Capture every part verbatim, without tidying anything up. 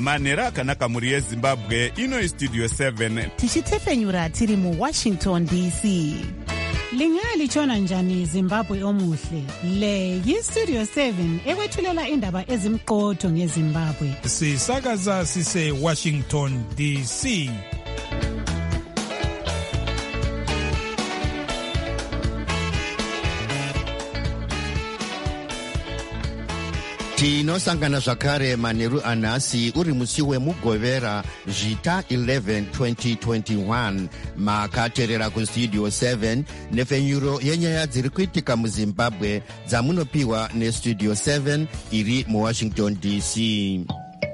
manhero akanaka mhuri yezimbabwe. Ino istudio seven tichitefenyura tiri muwashington D C. Lingalitshona njani Zimbabwe omuhle? Le yistudio seven ekwethulela indaba ezimqotho ngeZimbabwe. Sisakaza sise Washington D C. Tinosangana zvakare manheru anhasi uri musi wemugovera zvita eleven twenty twenty-one. Makateerera kustudio seven nefenyuro yenyaya dziri kuitika muZimbabwe dzamunopiwa nestudio seven iri muWashington D C.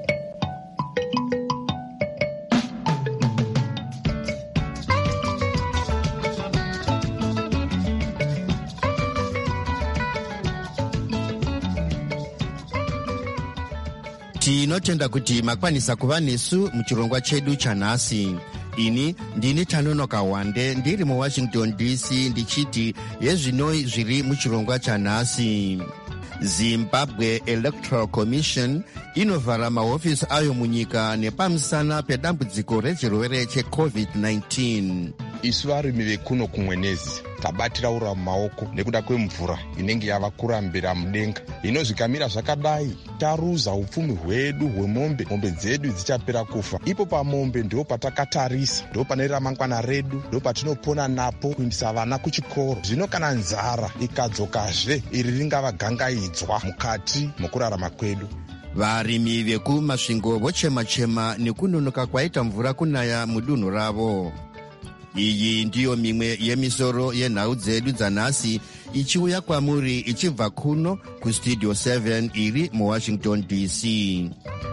Tinotenda kuti makwanisa kuva nesu muchirongwa chedu chanhasi. Ini ndini Tanonoka Wande ndiri muWashington D C ndichiti yezvinoi zviri muchirongwa chanhasi. Zimbabwe Electoral Commission inovhara mahofisi ayo munyika nepamusana pedambudziko rechirwere checovid nineteen. Isu varimi vekuno kumwenezi tabatira ura mumaoko nekuda kwemvura inenge yava kurambira mudenga. Hino zvikamira zvakadai taruza upfumi hwedu hwemombe. Mombe dzedu dzichapera kufa. Ipo pamombe ndipo patakatarisa, ndipo pane ramangwana redu, ndipo patinopona napo kuendesa vana kuchikoro. Zvino kana nzara ikadzokazve iri ringavagangaidzwa mukati mokurarama kwedu. Varimi vekumasvingo vochema-chema nekunonoka kwaita mvura kunaya mudunhu ravo. Iyi ndiyo mimwe yemisoro yenhau dzedu dzanhasi ichiuya kwamuri ichibva kuno kustudio seven iri muWashington D C.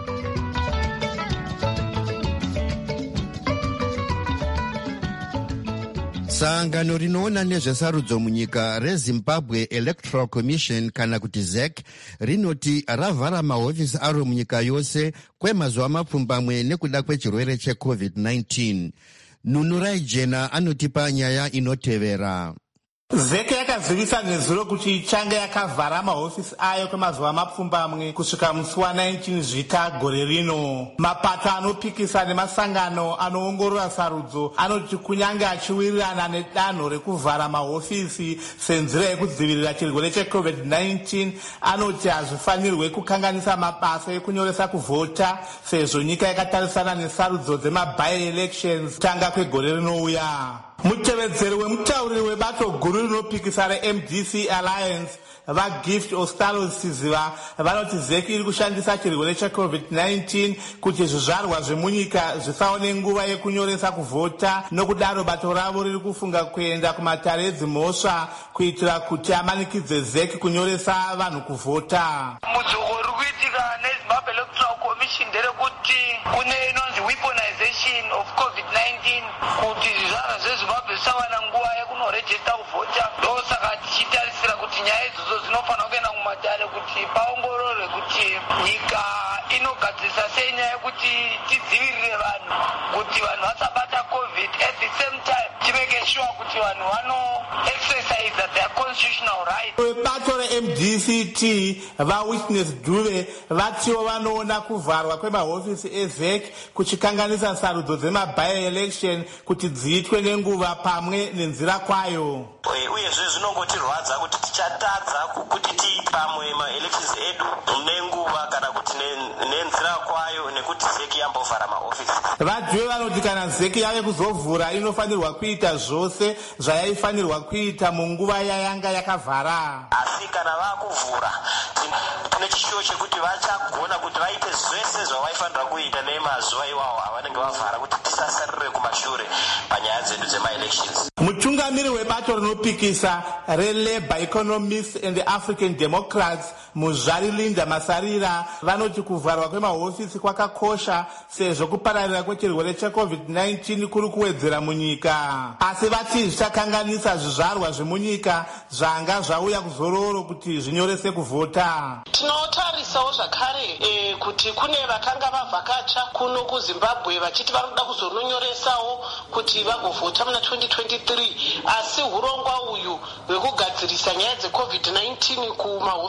Sangano rinoona nezvesarudzo munyika reZimbabwe Electoral Commission kana kuti Z E C rinoti ravhara mahofisi aro munyika yose kwemazuva mapfumbamwe nekuda kwechirwere checovid nineteen. Nunurai Jena anotipa nyaya inotevera. Z E C yakazivisa nezuro kuti ichange yakavhara mahofisi ayo kwemazuva mapfumbamwe kusvika musi wa nineteen zvita gore rino. Mapato anopikisa nemasangano anoongorora sarudzo anoti kunyange achiwirirana nedanho rekuvhara mahofisi senzira yekudzivirira chirwere checovid nineteen, anoti hazvifanirwe kukanganisa mabasa ekunyoresa kuvhota sezvo nyika yakatarisana nesarudzo dzemaby elections kutanga kwegore rinouya. Mutevedzeri wemutauriri webato guru rinopikisa reM D C Alliance vaGift Ostalos Siziva vanoti Z E C iri kushandisa chirwere checovid nineteen kuti zvizvarwa zvemunyika zvisaone nguva yekunyoresa kuvhota, nokudaro bato ravo riri kufunga kuenda kumatare edzimhosva kuitira kuti amanikidze Z E C kunyoresa vanhu kuvhota. Mudzoko uri kuitika neZimbabwe Electoral Commission nderekuti kune inonzi weaponization of covid nineteen kuti zvizvarwa zveZimbabwe zvisawana nguva yekunorejista kuvhota. Ndosaka tichitarisira kuti nyaya idzodzo dzinofanira kuenda kumatare kuti paongororwe kuti nyika inogadzirisa sei nyaya yekuti tidzivirire vanhu kuti vanhu vasabata covid, at the same time timeke sure kuti vanhu vano exercise their constitutional right. Bato reM D C T vaWitness Dube vatiwo vanoona kuvharwa kwemahofisi eZ E C kuchikanganisa sarudzo dzemaby election kuti dziitwe nenguva pamwe nenzira kwayo. Uyezve zvinongotirwadza kuti tichatadza kuti tiite pamwe maelections edu nenguva kana kuti nenzira kwayo nekuti Z E C yambovhara mahofisi. Vadhiwe vanoti kana Z E C yave kuzovhura inofanirwa kuita zvose zvayaifanirwa kuita munguva yayanga yakavhara. Asi kana vakuvhura tine chishuwo chekuti vachagona kuti vaite zvese zvavaifanira kuita nemazuva iwawo avanenge vavhara kuti tisasarire kumashure panyaya dzedu dzemaelections. Mutungamiri webato rinopikisa reLabour Economists and the African Democrats Muzvari Linda Masarira vanoti kuvharwa kwemahofisi kwakakosha sezvo kupararira kwechirwere checovid nineteen kuri kuwedzera munyika. Asi vati zvichakanganisa zvizvarwa zvemunyika zvanga zvauya kuzororo kuti zvinyorese kuvhota. Tinotarisawo zvakare e, kuti kune vakanga vavhakacha kuno kuZimbabwe vachiti vanoda kuzononyoresawo kuti vagovhota muna twenty twenty-three, asi urongwa uyu hwekugadzirisa nyaya dzecovid nineteen kumahofisi eZ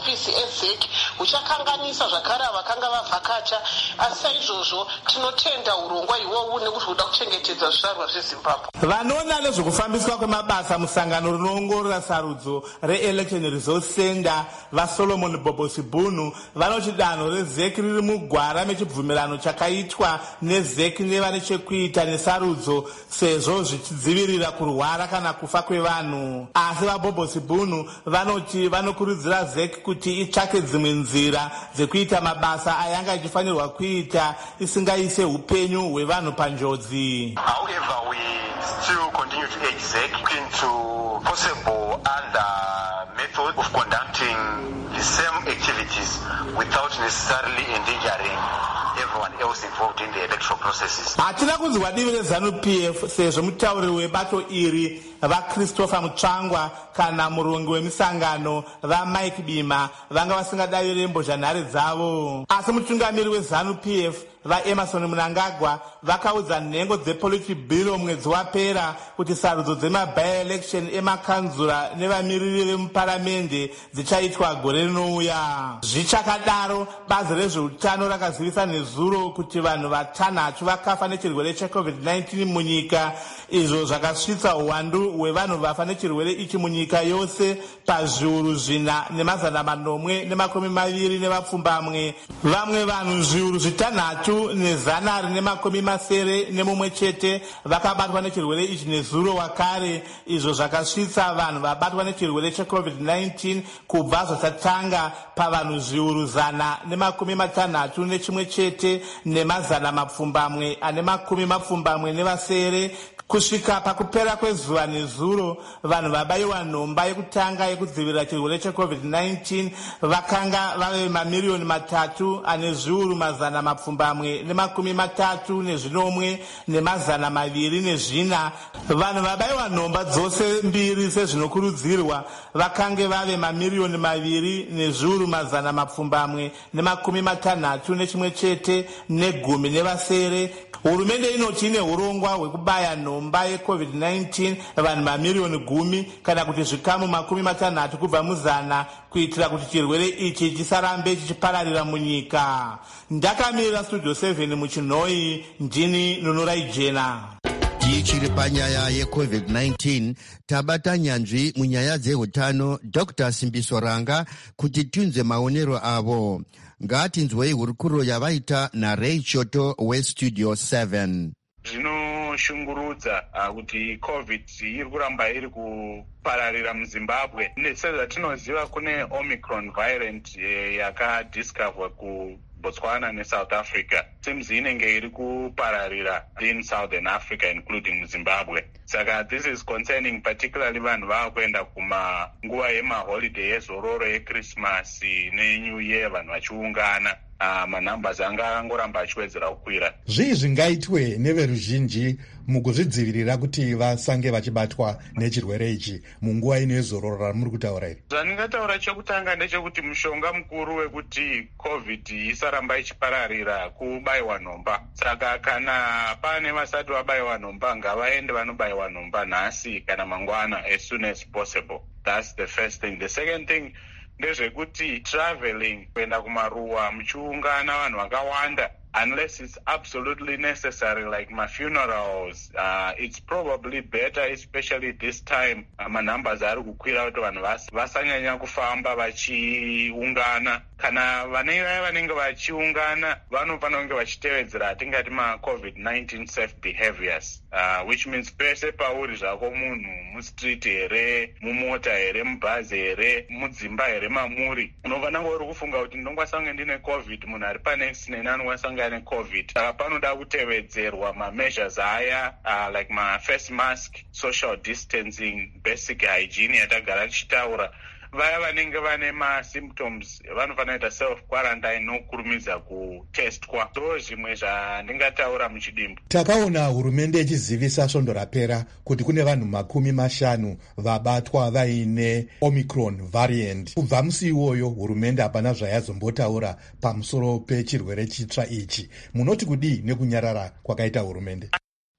hwezeki huchakanganisa zvakare vakanga vavhakacha. Asi saizvozvo tinotenda urongwa iwowu nekuti huda kuchengetedza zvizvarwa zvezimbabwe. Vanoona nezvekufambiswa kwemabasa musangano rinoongorora sarudzo re-Election Resource Center vaSolomon Bobosibunu vanoti danho rezeki riri mugwara mechibvumirano chakaitwa nezeki nevane chekuita nesarudzo sezvo zvichidzivirira kurwara kana kufa kwevanhu. Asi vaBobosibunu vanoti vanokurudzira zeki kuti itsvake dzimwe nzira dzekuita mabasa ayanga ichifanirwa kuita isingaise upenyu hwevanhu panjodzi. However, we still continue to urge Z E C into possible other method of conducting the same activities without necessarily endangering everyone else involved in the electoral processes. Hatina kunzwa divi reZANU-P F sezvo mutauriri webato iri vaChristopher Mutsvangwa kana murongi wemisangano vaMike Bima vanga vasingadavire mbozhanhare dzavo. Asi mutungamiri weZANU-P F vaEmerson Mnangagwa vakaudza nhengo dzepolitiki bhiro mwedzi wapera kuti sarudzo dzemaby-election emakanzura nevamiriri vemuparamende dzichaitwa gore rinouya. Zvichakadaro, bazi rezveutano rakazivisa nezuro kuti vanhu vatanhatu vakafa nechirwere checovid nineteen munyika, izvo zvakasvitsa uwandu hwevanhu vafa nechirwere ichi munyika yose pazviuru zvina nemazana manomwe nemakumi maviri nevapfumbamwe. Vamwe vanhu zviuru zvitanhatu nezana rine makumi masere nemumwe chete vakabatwa nechirwere ichi nezuro wakare, izvo zvakasvitsa vanhu vabatwa nechirwere checovid nineteen kubva zvachatanga pavanhu zviuru zana nemakumi matanhatu nechimwe chete nemazana mapfumbamwe ane makumi mapfumbamwe nevasere. Kusvika pakupera kwezuva nezuro, vanhu vabayiwa nhomba yekutanga yekudzivirira chirwere checovid nineteen vakanga vave mamiliyoni matatu ane zviuru mazana mapfumbamwe nemakumi matatu nezvinomwe nemazana maviri nezvina. Vanhu vabayiwa nhomba dzose mbiri sezvinokurudzirwa vakange vave mamiliyoni maviri nezviuru mazana mapfumbamwe nemakumi matanhatu nechimwe chete negumi nevasere. Hurumende inoti ine urongwa hwekubaya nhomba yecovid nineteen vanhu mamiliyoni gumi kana kuti zvikamu makumi matanhatu kubva muzana kuitira kuti chirwere ichi chisarambe chichipararira munyika. Ndakamirira studio seven muchinhoi, ndini Nunurai Jena. Tichiri panyaya yecovid nineteen, tabata nyanzvi munyaya dzeutano Doctor Simbiso Ranga kuti tunze maonero avo. Ngatinzwei hurukuro yavaita naRay Choto weStudio seven. Zvinoshungurudza uh, kuti covid iri kuramba iri kupararira muZimbabwe. Sezvatinoziva kune Omicron variant eh, yakadiscover ku Botswana neSouth Africa. Seems inenge iri kupararira in Southern Africa including Zimbabwe. Saka this is concerning particularly vanhu vakuenda kuma nguva yemaholiday ezororo yeChristmas neNew Year vanhu vachiungana. Uh, manumbers anga angoramba achiwedzera kukwira. Zvii zvingaitwe neveruzhinji mukuzvidzivirira kuti vasange vachibatwa nechirwere ichi munguva ino yezororo ramuri kutaura iri? Zvandingataura chekutanga ndechekuti mushonga mukuru wekuti covid isaramba ichipararira kubayiwa nhomba. Saka kana pane vasati vabayiwa nhomba ngavaende vanobayiwa nhomba nhasi kana mangwana as soon as possible. That's the first thing. The second thing ndezvekuti traveling, kuenda kumaruwa muchiungana vanhu vakawanda, unless it's absolutely necessary like my funerals, uh, it's probably better, especially this time uh, manumbers ari kukwira kuti vanhu vasanyanya kufamba vachiungana. Kana vanenge vaya vanenge vachiungana vanofanira kunge vachitevedzera atingati ma-covid nineteen safe behaviors, uh, which means pese pauri zvako munhu, mustreet here, mumota here, mubhazi here, mudzimba here mamuri, unofanira uri kufunga kuti ndongwasange ndine covid, munhu ari panext neni anongwasange ane covid. Saka panoda kutevedzerwa ma-measures aya uh, like ma-face mask, social distancing, basic hygiene yatagara tichitaura. Vaya vanenge vane ma-symptoms vanofanira kuita self-quarantine nokurumidza kutestwa. So zvimwe zvandingataura muchidimbu. Takaona hurumende ichizivisa svondo rapera kuti kune vanhu makumi mashanu vabatwa vaine Omicron variant. Kubva musi iwoyo hurumende hapana zvayazombotaura pamusoro pechirwere chitsva ichi. Munoti kudii nekunyarara kwakaita hurumende?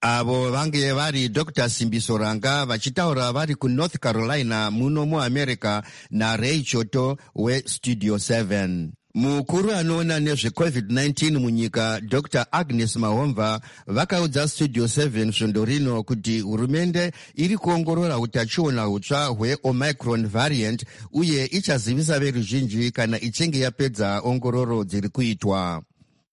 avo vange vari Doctor Simbiso Ranga vachitaura vari kuNorth Carolina muno muAmerica naRay Choto weStudio seven. Mukuru anoona nezvecovid nineteen munyika Doctor Agnes Mahomva vakaudza Studio seven svondo rino kuti hurumende iri kuongorora utachiona hutsva hweOmicron variant uye ichazivisa veruzhinji kana ichinge yapedza ongororo dziri kuitwa.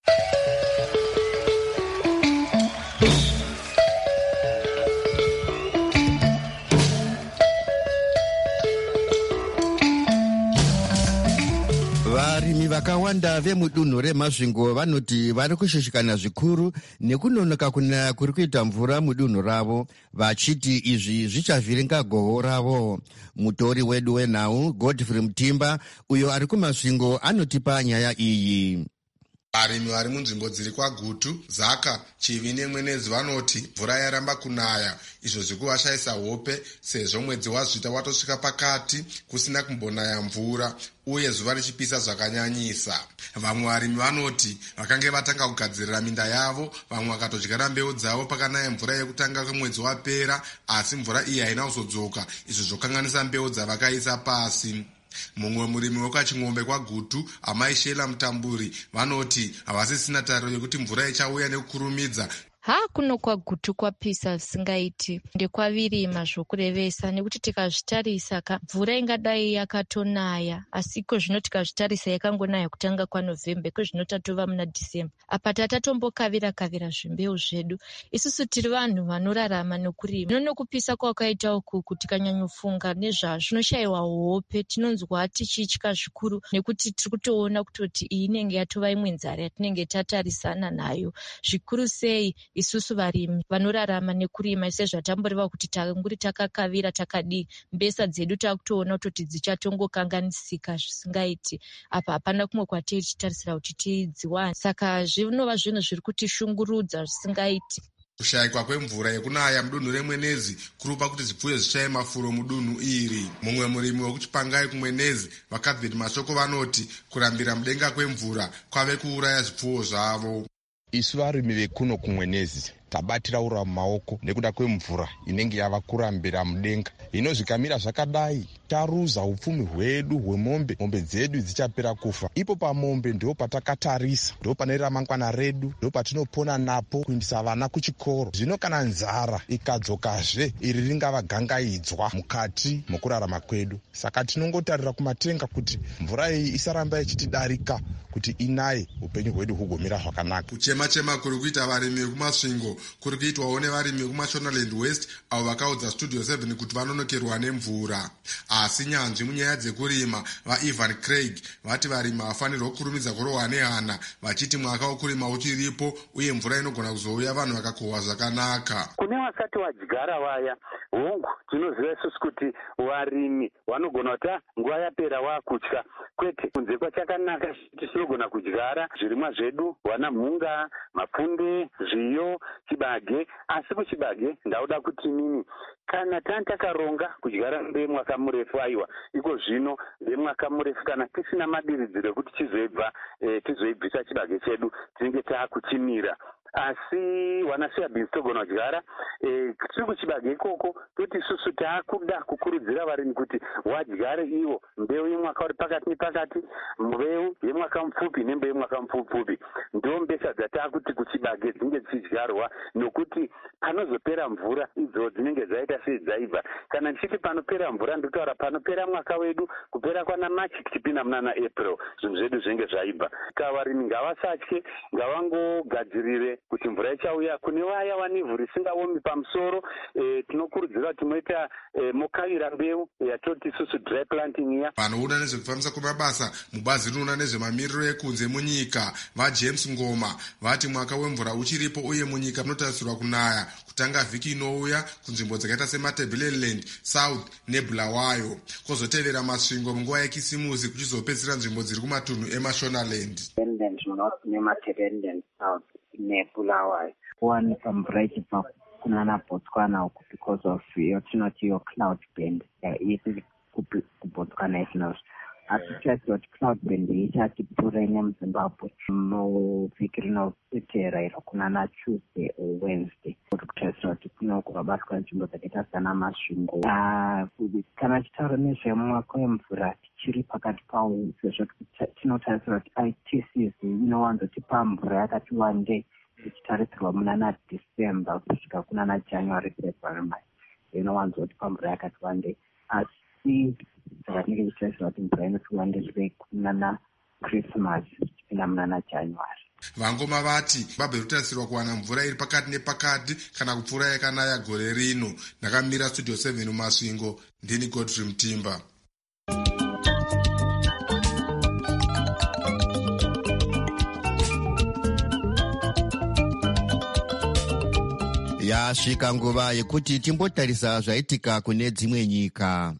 Varimi vakawanda vemudunhu reMazvingo vanoti vari kushushikana zvikuru nekunonoka kunaya kuri kuita mvura mudunhu ravo, vachiti izvi zvichavhiringa gohwo ravo. Mutori wedu wenhau Godfrey Mutimba uyo ari kuMazvingo anotipa nyaya iyi. Varimi vari munzvimbo dziri kwaGutu, Zaka, Chivi neMwenezi vanoti mvura yaramba kunaya, izvo zvikuvashayisa hope sezvo mwedzi wazvita watosvika pakati kusina kumbonaya mvura uye zuva richipisa zvakanyanyisa. Vamwe varimi vanoti vakange vatanga kugadzirira minda yavo, vamwe vakatodyara mbeu dzavo pakanaya mvura yekutanga kwemwedzi wapera, asi mvura iyi haina kuzodzoka, izvo zvokanganisa mbeu dzavakaisa pasi. Mumwe murimi wekwaChing'ombe kwaGutu, Amai Shela Mutamburi, vanoti havasisina tariro yekuti mvura ichauya nekukurumidza. Ha kuno kwaGutu kwapisa zvisingaiti, ndekwavirima zvokurevesa, nekuti tikazvitarisa ka mvura ingadai yakatonaya, asiko zvino tikazvitarisa yakangonaya kutanga kwaNovemba, kwezvino tatova muna Dhisemba. Apa tatatombokavira kavira zvimbeu zvedu. Isusu tiri vanhu vanorarama nokurima. Nono kupisa kwakaita uku tikanyanyofunga nezvazvo zvinoshayiwa hope, tinonzwa tichitya zvikuru nekuti tiri kutoona kutoti iyi inenge yatova imwe nzara yatinenge tatarisana nayo. Zvikuru sei isusu varimi vanorarama nekurima, sezvatamboreva kuti tanguri takakavira takadii, mbesa dzedu takutoona kutoti dzichatongokanganisika zvisingaiti. Apa hapana kumwe kwatiri tichitarisira kuti tidziwane. Saka zvinova zvinhu zviri kutishungurudza zvisingaiti. Kushayikwa kwemvura yekunaya mudunhu reMwenezi kurupa kuti zvipfuyo zvishaye mafuro mudunhu iri. Mumwe murimi wekuChipangai kuMwenezi, vaKabvini Mashoko vanoti kurambira mudenga kwemvura kwave kuuraya zvipfuwo zvavo. Isu varimi vekuno kuMwenezi tabatira ura mumaoko nekuda kwemvura inenge yava kurambira mudenga. Hino zvikamira zvakadai taruza upfumi hwedu hwemombe, mombe dzedu dzichapera kufa. Ipo pamombe ndo patakatarisa, ndo pane ramangwana redu, ndo patinopona napo kuendesa vana kuchikoro. Zvino kana nzara ikadzokazve iri ringava gangaidzwa mukati mokurarama kwedu. Saka tinongotarira kumatenga kuti mvura iyi isaramba ichitidarika, kuti inaye upenyu hwedu hugomira zvakanaka. Kuchema chema kuri kuita varimi vekuMasvingo kuri kuitwawo nevarimi vekuMashonaland West, avo vakaudza Studio seven kuti vanonokerwa nemvura. Asi nyanzvi munyaya dzekurima vaIvan Craig vati varimi vafanirwa kukurumidza kurohwa nehana, vachiti mwaka wokurima uchiripo uye mvura inogona kuzouya vanhu vakakohwa zvakanaka. Kune vasati vadyara vaya, hongu tinoziva isusu kuti varimi vanogona kuti nguva yapera vakutya, kwete kunze kwachakanaka tisinogona kudyara zvirimwa zvedu, wana mhunga, mapunde, zviyo, chibage. Asi kuchibage ndauda kuti nini, kana tanga takaronga kudyara mbemwaka murefu, aiwa iko zvino ndemwaka murefu kana tisina madiridziro ekuti chizoibva e, tizoibvisa chibage chedu tinenge taakuchimira. Asi wanasiya bhinzi togona kudyara e, tiri kuchibage ikoko, toti isusu taakuda kukurudzira varimi kuti wadyare iwo mbeu yemwaka uri pakati nepakati, mbeu yemwaka mupfupi nembeu yemwaka mupfupi. Ndo mbesa dzataakuti kuchibage dzinenge dzichidyarwa, nokuti panozopera mvura idzo dzinenge dzaita sei dzaibva. Kana ndichiti panopera mvura ndotaura panopera mwaka wedu, kupera kwana Machi tichipinda munana April, zvinhu zvedu zvinenge zvaibva. Ka varimi ngavasatye, ngavangogadzirire kuti mvura ichauya. Kune vaya vanevhu risingaomi pamusoro, e, tinokurudzira kuti moita e, mokavira mbeu yatoti isusu dry planting iya. Vanoona nezvekufambisa kwemabasa mubazi rinoona nezvemamiriro ekunze munyika vaJames Ngoma vati mwaka wemvura uchiripo uye munyika munotarisirwa kunaya kutanga vhiki inouya kunzvimbo dzakaita seMatabeleland, South neBulawayo, kwozotevera Masvingo munguva yekisimusi kuchizopedzisira nzvimbo dziri kumatunhu eMashonaland. North neMatabeleland, South neBulawayo kuwanika mvura ichibva kunana Botswana uku because of yotinoti yo cloud band iri kubotswana isinazvo. asi tichaziva kuti cloud band ichati pfuura nemuzimbabwe muvhiki rinotevera iro kuna natuesday or wednesday kuti kutarisira kuti kunoko vabatwa nzvimbo dzakaita sana masvingo. Kana tichitaura nezvemwako wemvura tichiri pakati pawo sezvo tinotarisira kuti I T Cs inowanzotipa mvura yakati wandei ichitarisirwa muna naDecember kusvika kuna naJanuary February March inowanzotipa mvura yakati wandei, asi saka tinenge tichitarisira kuti mvura inoti wandei zve kuna naChristmas ichipinda muna naJanuary. Vangoma vati Zimbabwe irikutarisirwa kuwana mvura iri pakati nepakati kana kupfuura yakanaya gore rino. Ndakamira Studio seven mumasvingo, ndini Godfrey Mutimba. Yasvika nguva yekuti timbotarisa zvaitika kune dzimwe nyika.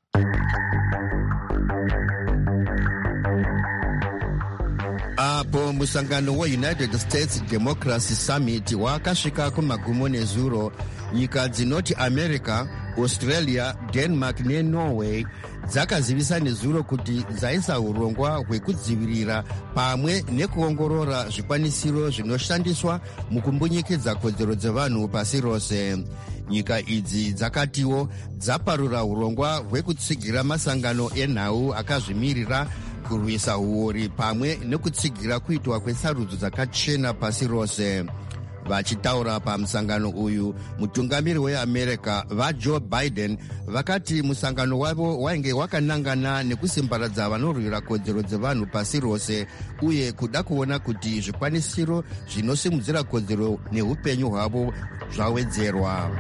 Apo musangano weUnited States Democracy Summit wakasvika kumagumo nezuro, nyika dzinoti America, Australia, Denmark neNorway dzakazivisa nezuro kuti dzaisa urongwa hwekudzivirira pamwe nekuongorora zvikwanisiro zvinoshandiswa mukumbunyikidza kodzero dzevanhu pasi rose. Nyika idzi dzakatiwo dzaparura urongwa hwekutsigira masangano enhau akazvimirira kurwisa uori pamwe nekutsigira kuitwa kwesarudzo dzakachena pasi rose. Vachitaura pamusangano uyu, mutungamiri weAmerica vaJoe Biden vakati musangano wavo wainge wakanangana nekusimbaradza vanorwira kodzero dzevanhu pasi rose uye kuda kuona kuti zvikwanisiro zvinosimudzira kodzero neupenyu hwavo zvawedzerwa.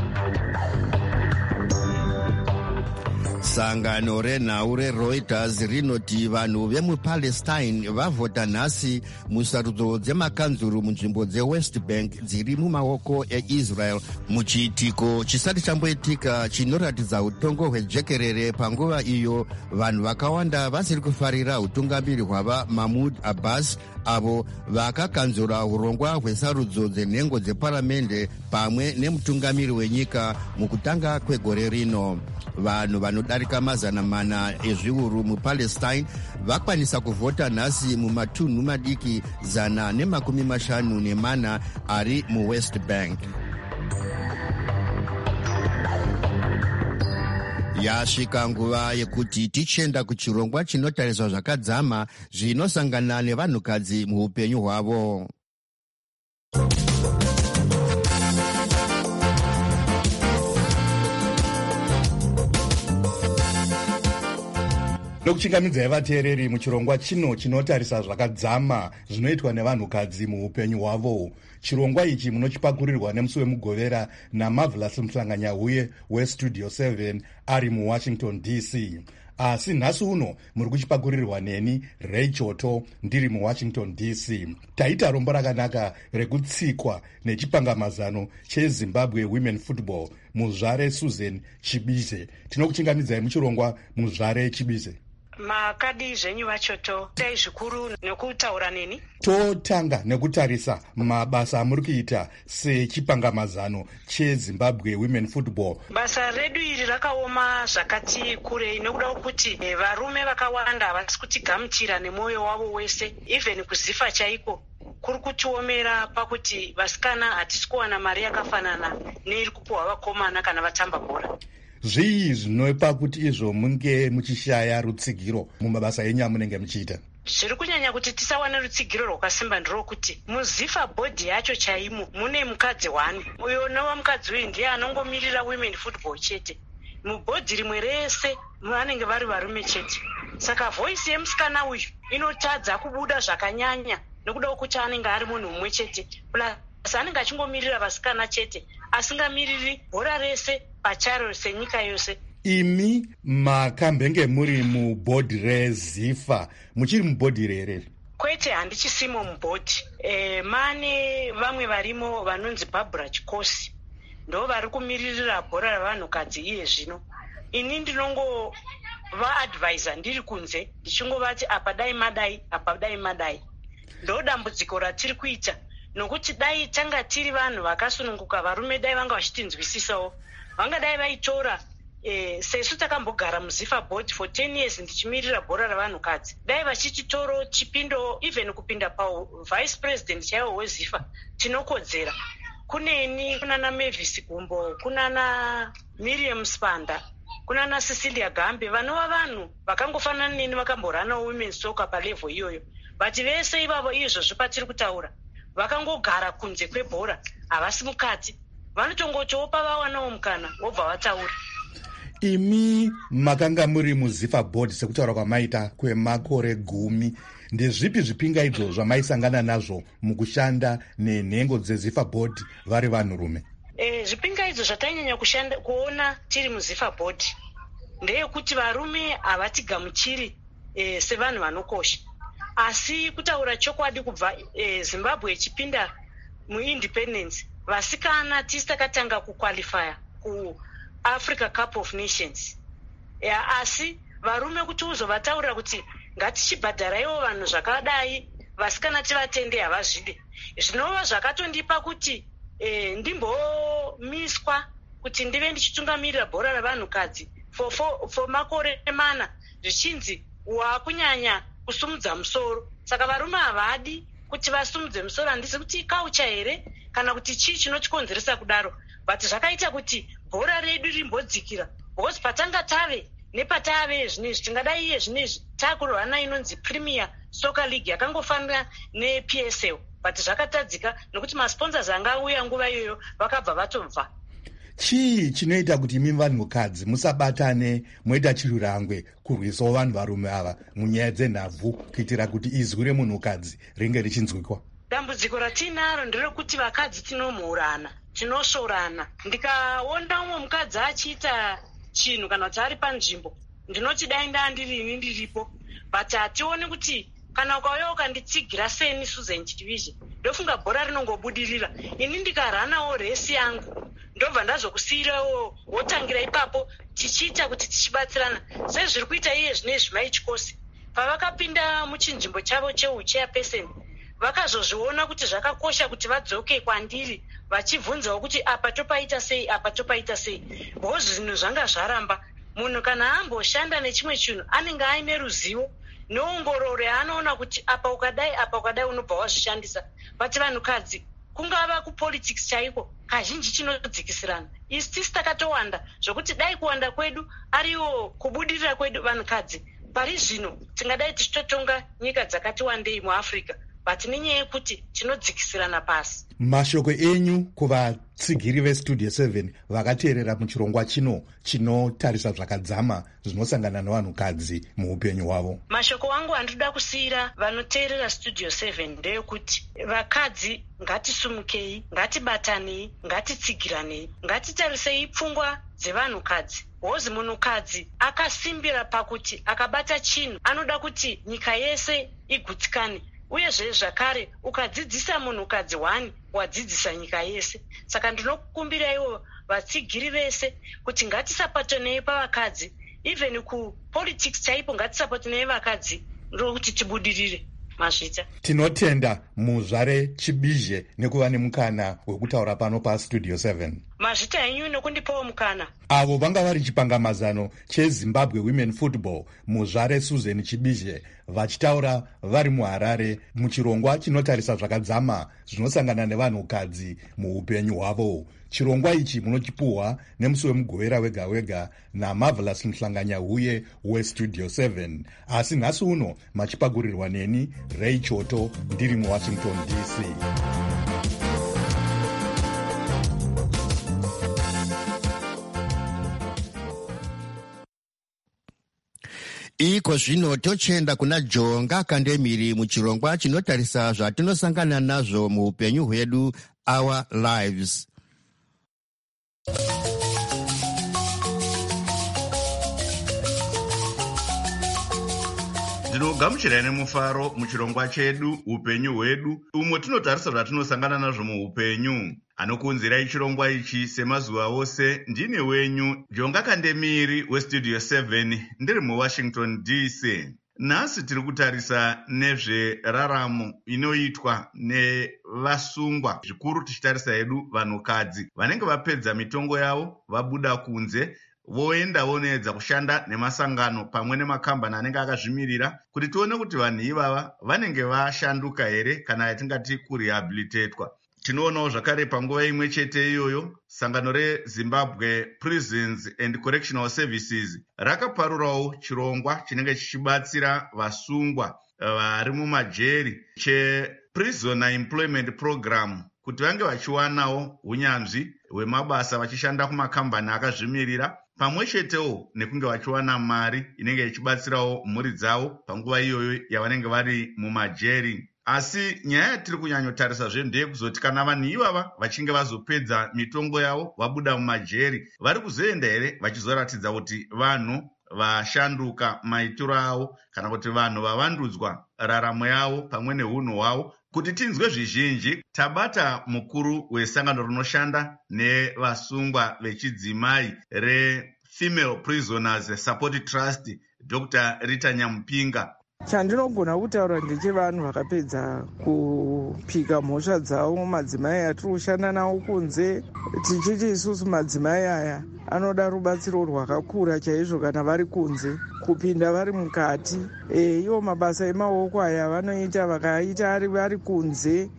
Sangano renhau reReuters rinoti vanhu vemupalestine vavhota nhasi musarudzo dzemakanzuru munzvimbo dzeWest Bank dziri mumaoko eIsrael, muchiitiko chisati chamboitika chinoratidza utongo hwejekerere panguva iyo vanhu vakawanda vasiri kufarira utungamiri hwava Mahmoud Abbas, avo vakakanzura urongwa hwesarudzo dzenhengo dzeparamende pamwe nemutungamiri wenyika mukutanga kwegore rino. Vanhu vanodarika mazana mana ezviuru mupalestine vakwanisa kuvhota nhasi mumatunhu madiki zana nemakumi mashanu nemana ari muWest Bank. Yasvika nguva yekuti tichenda kuchirongwa chinotariswa zvakadzama zvinosangana nevanhukadzi muupenyu hwavo. Nokuchingamidzai vateereri muchirongwa chino chinotarisa zvakadzama zvinoitwa nevanhukadzi muupenyu hwavo. Chirongwa ichi munochipakurirwa nemusi wemugovera naMarvelous Mhlanganyauye weStudio seven ari muWashington D C. Asi nhasi uno muri kuchipakurirwa neni Ray Choto ndiri muWashington D C. Taita rombo rakanaka rekutsikwa nechipangamazano cheZimbabwe Women Football muzvare Susan Chibize. Tinokuchingamidzai muchirongwa muzvare Chibize. Makadi zvenyu vachoto tai zvikuru nekutaura neni. Totanga nekutarisa mabasa amuri kuita sechipangamazano cheZimbabwe Women Football. Basa redu iri rakaoma zvakati kurei nokuda kuti varume vakawanda havasi kutigamuchira nemwoyo wavo wese, even kuzifa chaiko kuri kutiomera pakuti vasikana hatisi kuwana mari yakafanana neiri kupuhwa vakomana kana vatamba bhora. Zvii zvinopa kuti izvo munge muchishaya rutsigiro mumabasa enyu amunenge muchiita? Zviri kunyanya kuti tisawana rutsigiro rwakasimba nderokuti muzifa bhodhi yacho chaimo mune mukadzi wani. Uyo nowa mukadzi uyu ndiye anongomirira Women Football chete. Mubhodhi rimwe rese vanenge vari varume chete. Saka voice yemusikana uyu inotadza kubuda zvakanyanya nokuda kuti anenge ari munhu mumwe chete. Plus anenge achingomirira vasikana chete, asingamiriri bhora rese pacharo senyika yose. Imi makambenge muri mubhodhi reZifa, muchiri mubhodhi rere? Kwete, handichisimo mubhodhi. E, mane vamwe varimo vanonzi Barbara Chikosi, ndo vari kumiririra bhora ravanhukadzi iye zvino. Ini ndinongo vaadvisor ndiri kunze ndichingovati apa dai madai apa dai madai. Ndo dambudziko ratiri kuita, nokuti dai tanga tiri vanhu vakasununguka, varume dai vanga vachitinzwisisawo, vangadai vaitora Eh, sesu takambogara muzifa board for ten years ndichimirira bhora ravanhukadzi. Dai vachititoro chipindo even kupinda pavice president chaiwo wezifa tinokodzera. Kuneni kunana Mavis Gumbo, kunana Miriam Spanda, kunana Cecilia Gambe, vanova vanhu vakangofanana neni vakamborana women's soccer palevel iyoyo. Vati vese ivavo izvozvo patiri kutaura vakangogara kunze kwebhora, havasi mukati. Vanotongochopa vawanawo mukana vobva vataura. Imi makanga muri muzifa board sekutaura kwamaita kwemakore gumi, ndezvipi zvipingaidzo zvamaisangana nazvo mukushanda nenhengo dzezifa board vari vanhurume? E, zvipingaidzo zvatanyanya kushanda kuona tiri muzifa board ndeyekuti varume havatigamuchiri e, sevanhu vanokosha. Asi kutaura chokwadi kubva e, Zimbabwe ichipinda muindependence, vasikana tisi takatanga kuqualifya ku Africa Cup of Nations. Ya, asi varume kuti uzovataura kuti ngatichibhadharaiwo vanhu zvakadai, vasikana tivatende havazvide. Zvinova zvakatondipa kuti e, ndimbomiswa kuti ndive ndichitungamirira bhora ravanhukadzi for, for, for makore mana zvichinzi wakunyanya kusumudza musoro. Saka varume havadi kuti vasumudze musoro. Handisi kuti ikaucha here kana kuti chii chinochikonzeresa kudaro, but zvakaita kuti bhora redu rimbodzikira. Because patanga tave nepatave zvinezvi tingadai iye zvinezvi takurwana inonzi Premier Soccer League yakangofanira neP S L, but zvakatadzika nokuti masponsors anga uya nguva iyoyo vakabva vatobva. Chii chinoita kuti imi vanhukadzi musabatane moita chirurangwe kurwisawo vanhu varume ava munyaya dzenhabvu kuitira kuti izwi remunhukadzi ringe richinzwikwa? Dambudziko ratinaro nderekuti vakadzi tinomhurana, tinosvorana. Ndikaona umwe mukadzi achiita chinhu kana kuti ari panzvimbo, ndinoti dai ndaa ndirini ndiripo, but hationi kuti kana ukauya ukanditsigira seni Susan Chivizhe ndofunga bhora rinongobudirira. Ini ndikaranawo resi yangu ndobva ndazokusiyirawo wotangira ipapo tichiita kuti tichibatsirana. Sezviri kuita iye zvinezvi Mai Chikosi pavakapinda muchinzvimbo chavo cheuchairperson vakazozviona kuti zvakakosha kuti vadzoke kwandiri vachibvunzawo kuti apa topaita sei, apa topaita sei. Bhozi zvinhu zvanga zvaramba. Munhu kana amboshanda nechimwe chinhu anenge aine ruzivo neongororo yaanoona kuti apa ukadai apa ukadai unobva wazvishandisa. But vanhukadzi kungava kupolitics chaiko kazhinji chinodzikisirana. Isi tisi takatowanda zvokuti dai kuwanda kwedu ariwo kubudirira kwedu vanhukadzi pari zvino tingadai tichitotonga nyika dzakati wandei muAfrica, but nenyaya yekuti tinodzikisirana pasi. Mashoko enyu kuvatsigiri vestudio seven vakateerera muchirongwa chino chinotarisa zvakadzama zvinosangana nevanhukadzi muupenyu hwavo. Mashoko angu andinoda kusiyira vanoteerera studio seven ndeyekuti vakadzi ngatisumukei, ngatibatanei, ngatitsigiranei, ngatitarisei pfungwa dzevanhukadzi. Hozi munhukadzi akasimbira pakuti akabata chinhu anoda kuti nyika yese igutsikane. Uyezve zvakare ukadzidzisa munhukadzi one wadzidzisa nyika yese. Saka ndinokumbiraiwo vatsigiri vese kuti ngatisapatonei pavakadzi, even kupolitics chaipo ngatisapatonei vakadzi ndokuti tibudirire. Mazvita tinotenda muzvare Chibizhe nekuva nemukana wekutaura pano pastudio seven. Mazvita enyu nokundipawo mukana. Avo vanga vari chipangamazano cheZimbabwe Women Football, muzvare Susan Chibizhe vachitaura vari muHarare muchirongwa chinotarisa zvakadzama zvinosangana nevanhukadzi muupenyu hwavo. Chirongwa ichi munochipuhwa nemusi wemugovera wega wega naMarvelous Mhlanganyahuye westudio seven. Asi nhasi uno machipagurirwa neni Ray Choto ndiri muWashington D C. Iko zvino tochenda kuna Jonga Kandemiri muchirongwa chinotarisa zvatinosangana nazvo muupenyu hwedu, Our Lives. Ndinogamuchirai nemufaro muchirongwa chedu upenyu hwedu, umwe tinotarisa zvatinosangana nazvo muupenyu. Anokunzirai chirongwa ichi semazuva ose ndine wenyu Jonga Kandemiri westudio seven ndiri muWashington D C. Nhasi tiri kutarisa nezveraramo inoitwa nevasungwa, zvikuru tichitarisa hedu vanhukadzi vanenge vapedza mitongo yavo vabuda kunze voenda vonoedza kushanda nemasangano pamwe nemakambani anenge akazvimirira kuti tione kuti vanhu ivava vanenge vashanduka here kana yatingati kurehabilitatwa. Tinoonawo zvakare panguva imwe chete iyoyo sangano reZimbabwe Prisons and Correctional Services rakaparurawo chirongwa chinenge chichibatsira vasungwa vari mumajeri chePrisoner Employment Program kuti vange vachiwanawo unyanzvi hwemabasa vachishanda kumakambani akazvimirira pamwe chetewo nekunge vachiwana mari inenge ichibatsirawo mhuri dzavo panguva iyoyo yavanenge vari mumajeri. Asi nyaya yatiri kunyanyotarisa zve ndeyekuzoti kana vanhu ivava vachinge vazopedza mitongo yavo vabuda mumajeri vari kuzoenda here vachizoratidza kuti vanhu vashanduka maitiro avo kana kuti vanhu vavandudzwa raramo yavo pamwe neunhu hwavo. Kuti tinzwe zvizhinji tabata mukuru wesangano rinoshanda nevasungwa vechidzimai reFemale Prisoners Support Trust Doctor Rita Nyamupinga. Chandinogona kutaura ndechevanhu vakapedza kupika mhosva dzavo madzimai atiri kushanda nawo kunze, tichiti isusu madzimai aya anoda rubatsiro rwakakura chaizvo kana vari kunze kupinda vari mukati. E, iwo mabasa emaoko aya vanoita vakaita ari vari kunze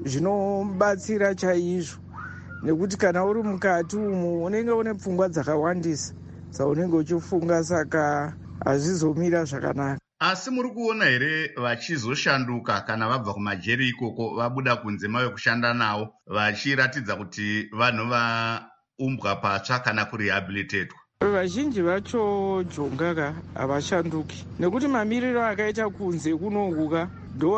zvinobatsira chaizvo, nekuti kana uri mukati umu unenge une pfungwa dzakawandisa dzaunenge uchifunga, saka hazvizomira zvakanaka. Asi muri kuona here vachizoshanduka kana vabva kumajeri ikoko vabuda kunze mave kushanda nawo vachiratidza kuti vanhu vaumbwa patsva kana kurehabilitatwa? Vazhinji vacho jongaka havashanduki nekuti mamiriro akaita kunze kunokuka ndo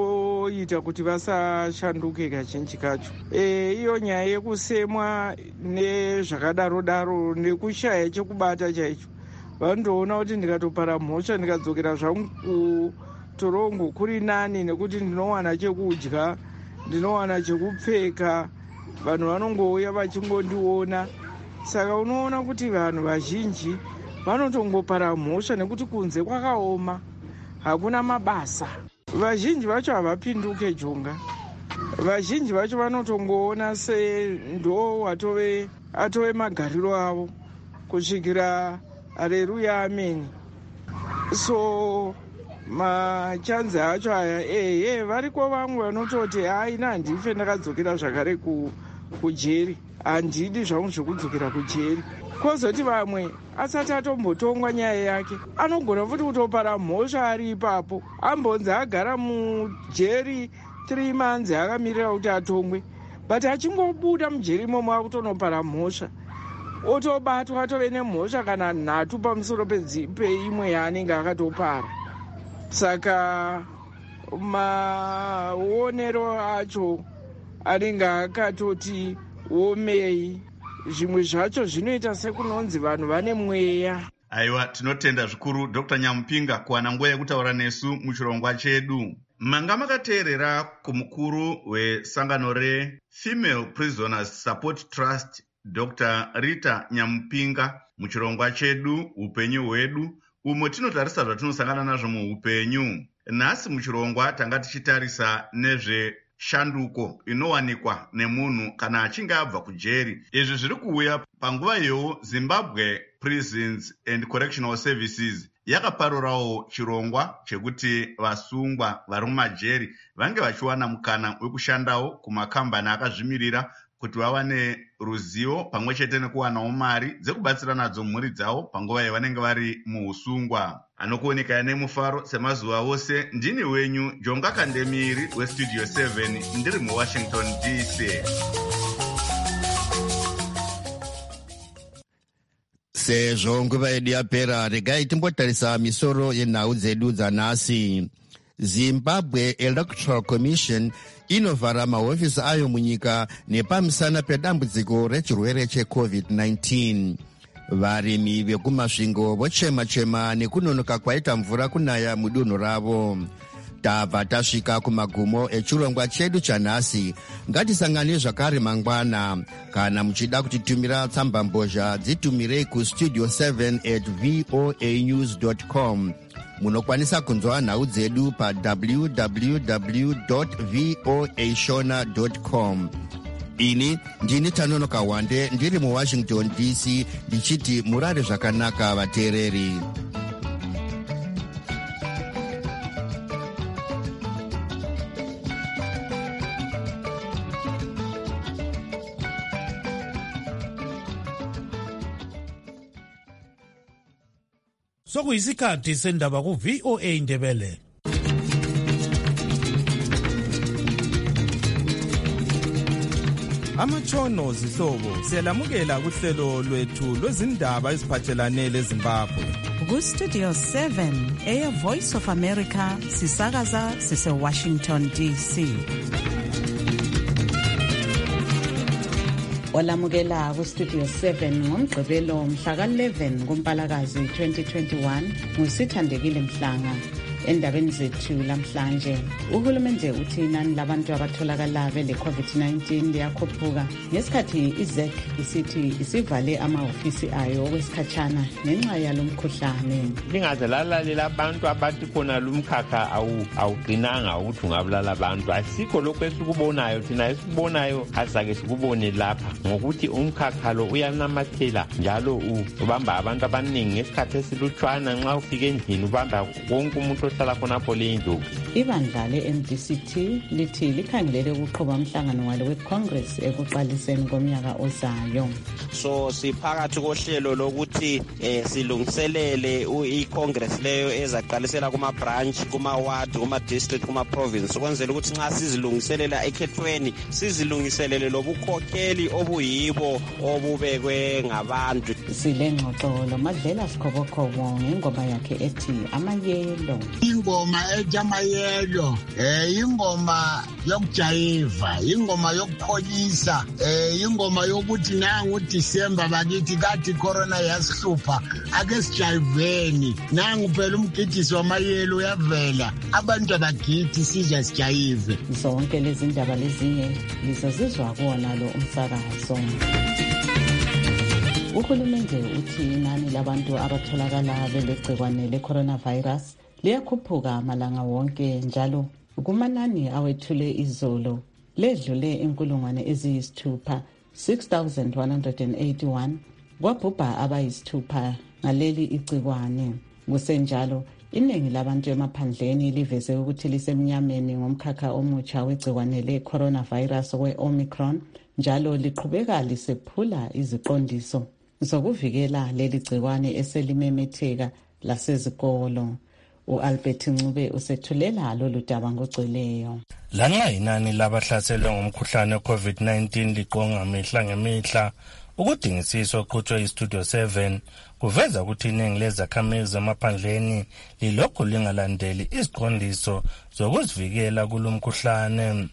anoita kuti vasashanduke kazhinji kacho. E, iyo nyaya yekusemwa nezvakadaro daro nekushaya chekubata chaicho, vandoona kuti ndikatopara mhosva ndikadzokera zvangu kutorongo kuri nani, nekuti ndinowana chekudya, ndinowana chekupfeka, vanhu vanongouya vachingondiona. Saka unoona kuti vanhu vazhinji vanotongopara mhosva nekuti kunze kwakaoma, hakuna mabasa. Vazhinji vacho havapinduke jonga, vazhinji vacho vanotongoona sendo watove atove magariro avo kusvikira haleluya ameni. So machanzi acho aya ehe variko vamwe vanototi haina handife ndakadzokera zvakare kujeri, handidi zvangu zvekudzokera kujeri. Kozoti vamwe asati atombotongwa nyaya yake anogona futi kutopara mhosva ari ipapo, ambonzi agara mujeri three months akamirira kuti atongwe, but achingobuda mujeri imomo akutonopara mhosva otobatwa atove nemhosva kana nhatu pamusoro peimwe yaanenge akatopara. Saka maonero acho anenge akatoti omei, zvimwe zvacho zvinoita sekunonzi vanhu vane mweya. Aiwa, tinotenda zvikuru Doctor Nyamupinga kuwana nguva yekutaura nesu muchirongwa chedu. Manga makateerera kumukuru wesangano reFemale Prisoners Support Trust Doctor Rita Nyamupinga muchirongwa chedu upenyu hwedu, umo tinotarisa zvatinosangana nazvo muupenyu. Nhasi muchirongwa tanga tichitarisa nezve shanduko inowanikwa nemunhu kana achinge abva kujeri. Izvi zviri kuuya panguva iyoyo Zimbabwe Prisons and Correctional Services yakaparurawo chirongwa chekuti vasungwa vari mumajeri vange vachiwana mukana wekushandawo kumakambani akazvimirira kuti vawane ruzivo pamwe chete nekuwanawo mari dzekubatsira nadzo mhuri dzavo panguva yavanenge vari muusungwa. Anokuoneka nemufaro semazuva ose, ndini wenyu Jonga Kandemiri weStudio seven ndiri muWashington D C. Sezvo nguva yedu yapera, regai timbotarisa misoro yenhau dzedu dzanhasi. Zimbabwe Electoral Commission inovhara mahofisi ayo munyika nepamisana pedambudziko rechirwere checovid nineteen. Varimi vekumasvingo vochema-chema nekunonoka kwaita mvura kunaya mudunhu ravo. Tabva tasvika kumagumo echirongwa chedu chanhasi. Ngatisangane zvakare mangwana. Kana muchida kutitumira tsamba mbozha, dzitumirei kustudio seven at voa news dot com. Munokwanisa kunzwa nhau dzedu pa w w w dot voa shona dot com. ini ndini Tanono Kawande ndiri mu Washington D C ndichiti murare zvakanaka vateereri. Sokuyisikhathi sendaba ku V O A Ndebele. Amatshono zihlobo siyalamukela kuhlelo lwethu lwezindaba eziphathelane leZimbabwe. Ku Studio seven e Voice of America sisakaza sise Washington D C. Olamukela ku Studio seven ngomgqibelo mhla ka eleven kuMpalakazi twenty twenty-one ngusithandekile Mhlanga. Endabeni zethu lamhlanje uhulumende uthi inani labantu abatholakala bele COVID nineteen liyakhuphuka ngesikhathi iZ E C isithi isivale amahofisi ayo okwesikhatshana ngenxa yalomkhuhlane. Lingaze lalalela abantu abathi khona lumkhakha awu awuqinanga ukuthi ungabulala abantu. Asikho lokho esikubonayo thina esikubonayo asake sikubone lapha ngokuthi umkhakha lo uyanamathela njalo ubamba abantu abaningi ngesikhathi esilutshwana. Nxa ufike endlini ubamba wonke umuntu ohlala khonapho lendlu. Ibandla le-M D C T lithi likhangelele ukuqhuba umhlangano walo we-Congress ekuqaliseni komnyaka ozayo. So siphakathi kohlelo lokuthi eh, silungiselele i-Congress leyo ezaqalisela kuma branch, kuma ward, kuma district, kuma province ukwenzela ukuthi nxa sizilungiselela ekhethweni sizilungiselele lobukhokheli obuyibo obubekwe ngabantu. Silengxoxo loMadlela Sikhobokhobo ngengoma yakhe ethi Amayelo. Ingoma ejamayelo eh ingoma yokujayiva, ingoma yokupholisa, eh ingoma yokuthi nangu December bakithi kathi corona yasihlupha ake sijayiveni nangu phela umgidisi wamayelo uyavela abantu abagithi sija sijayive. Zonke lezi ndaba lezinye lizozizwa kuona lo umsakazo. Uhulumende uthi inani labantu abatholakala belegcikwane le-coronavirus liyakhuphuka amalanga wonke njalo kumanani awethule izolo ledlule inkulungwane eziyisithupha six thousand one hundred eighty-one kwabhubha abayisithupha ngaleli igcikwane. Kusenjalo iningi labantu emaphandleni liveze ukuthi lisemnyameni ngomkhakha omutsha wegcikwane le-coronavirus we-Omicron njalo liqhubeka lisephula iziqondiso zokuvikela leli gcikwane eselimemetheka lasezikolo. U-Albert Ncube usethulela lolu daba ngogcweleyo. Lanxa inani labahlaselwe ngomkhuhlane we-COVID nineteen liqonga mihla ngemihla, ukudingisiswa oqhutshwe iStudio seven kuveza ukuthi iningi lezakhamizi emaphandleni lilokhu lingalandeli iziqondiso zokuzivikela kulomkhuhlane.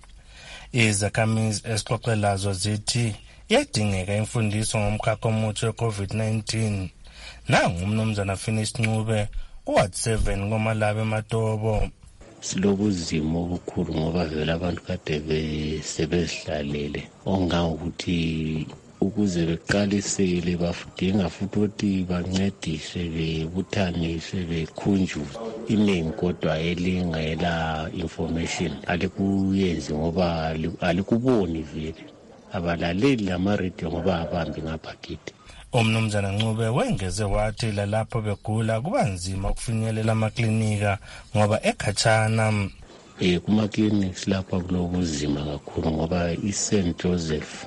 Izakhamizi esixoxelazo zithi iyadingeka imfundiso ngomkhakha omutsha we-COVID nineteen. Nangu umnumzana Finish Ncube Ward seven ngoMalabe Matobo. Silobuzimo obukhulu ngoba vele abantu kade besebezihlalele ongangokuthi ukuze beqalisele bafudinga futhi ukuthi bancediswe bebuthaniswe bekhunjuzwe iningi kodwa elingela information alikuyenzi ngoba alikuboni vele abalaleli lama-radio ngoba abambi ngaphakithi. Umnumzana Ncube wengeze wathi lalapho begula kuba nzima ukufinyelela amaklinika ngoba ekhatshana. Eh kuma-clinics lapha kunobuzima kakhulu ngoba i-Saint Joseph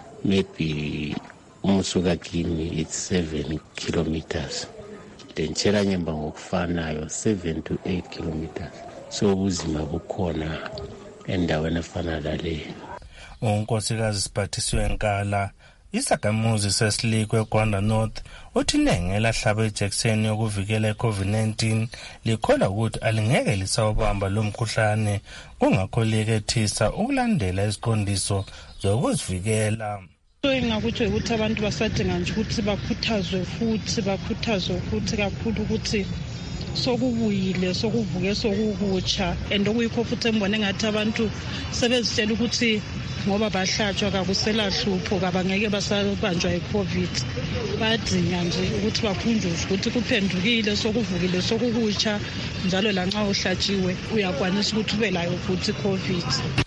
maybe umusuka kini it's seven kilometers. Lentshela nyemba ngokufanayo seven to eight kilometers. So ubuzima bukhona endaweni efana lale. Unkosikazi Siphathiswe Nkala isakhamuzi sesilikwe Gwanda North uthi inengi elahlaba ijekiseni yokuvikela i-COVID nineteen likholwa ukuthi alingeke lisawubamba lo mkhuhlane kungakho likethisa ukulandela iziqondiso zokuzivikela. Engakuthi ukuthi abantu basadinga nje ukuthi bakhuthazwe futhi bakhuthazwe futhi kakhulu ukuthi sokubuyile sokuvuke sokukutsha and okuyikho futhi embone ngathi abantu sebezitshela ukuthi ngoba bahlatshwa kakusela hlupho kabangeke basabanjwa iCovid. Badinga nje ukuthi bakhunjuzwe ukuthi kuphendukile sokuvukile sokukutsha njalo lanxa uhlatshiwe uyakwanisa ukuthi ube layo futhi iCovid.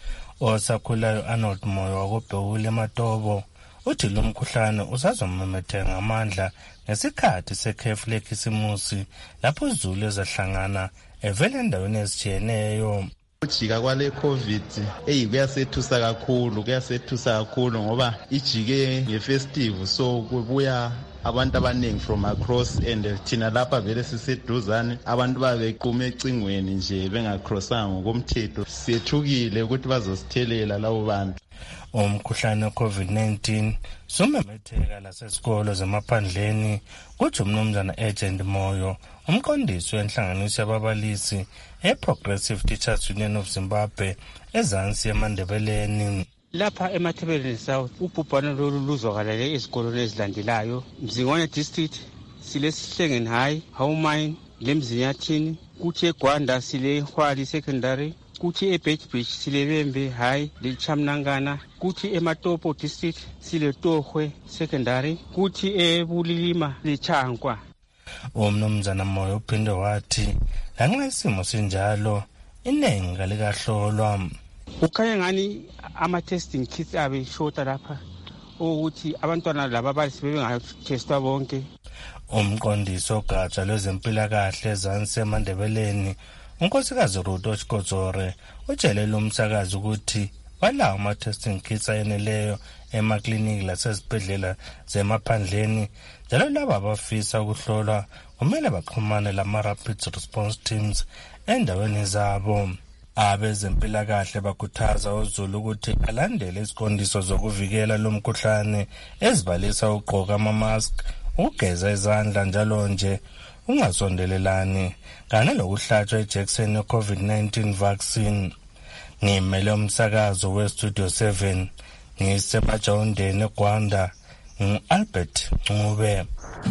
Osakhulayo Arnold Moyo wakubhekule eMatobo uthi lo mkhuhlane usazomemetheka ngamandla ngesikhathi sekhefu lekhisimusi lapho izulu ezahlangana evele endaweni ezitshiyeneyo. Ukujika kwale covid eyi kuyasethusa kakhulu kuyasethusa kakhulu ngoba ijike ngefestive so kubuya abantu abaningi from across and thina lapha vele siseduzane abantu babequme ecingweni nje bengacrossanga ngokomthetho siyethukile ukuthi bazosithelela labo bantu. Umkhuhlane we-COVID nineteen sumemetheka lasesikolo zemaphandleni kuthi umnumzana Agent Moyo umqondisi wenhlanganiso yababalisi e-Progressive Teachers Union of Zimbabwe ezansi eMandebeleni. Lapha eMathebeleni South ubhubhane lolu luzwakalele ezikolo ezilandelayo Mzingwane District sile Sihlengeni High, Hawmine, leMzinyathini, kuthi eGwanda sile Hwali Secondary, kuthi eBedbridge sile Bembe High leChamnangana, kuthi eMatopo District sile Tohwe Secondary, kuthi eBulilima leChankwa. Umnumzana Moyo uphinde wathi lanxa isimo sinjalo iningi kalikahlolwa. Ukhanya ngani ama-testing kits abe shota lapha ukuthi abantwana laba abalisi bebengayotestwa bonke. Umqondisi ogatsha lwezempilakahle ezansi eMandebeleni unkosikazi Ruto Chikodzore utshelele umsakazi ukuthi balawo ama-testing kits ayeneleyo emakliniki lasezibhedlela zemaphandleni njalo laba abafisa ukuhlolwa kumele baxhumane lama-rapid response teams endaweni zabo. Abezempilakahle bakhuthaza uZulu ukuthi alandele iziqondiso zokuvikela lo mkhuhlane ezibalisa ugqoka ama-mask, ukugeza izandla njalo nje, ungasondelelani kanye nokuhlatshwa ijekiseni ye-COVID nineteen vaccine. Ngimele umsakazo we-Studio seven ngisemajawundeni eGwanda ngu-Albert Ncube.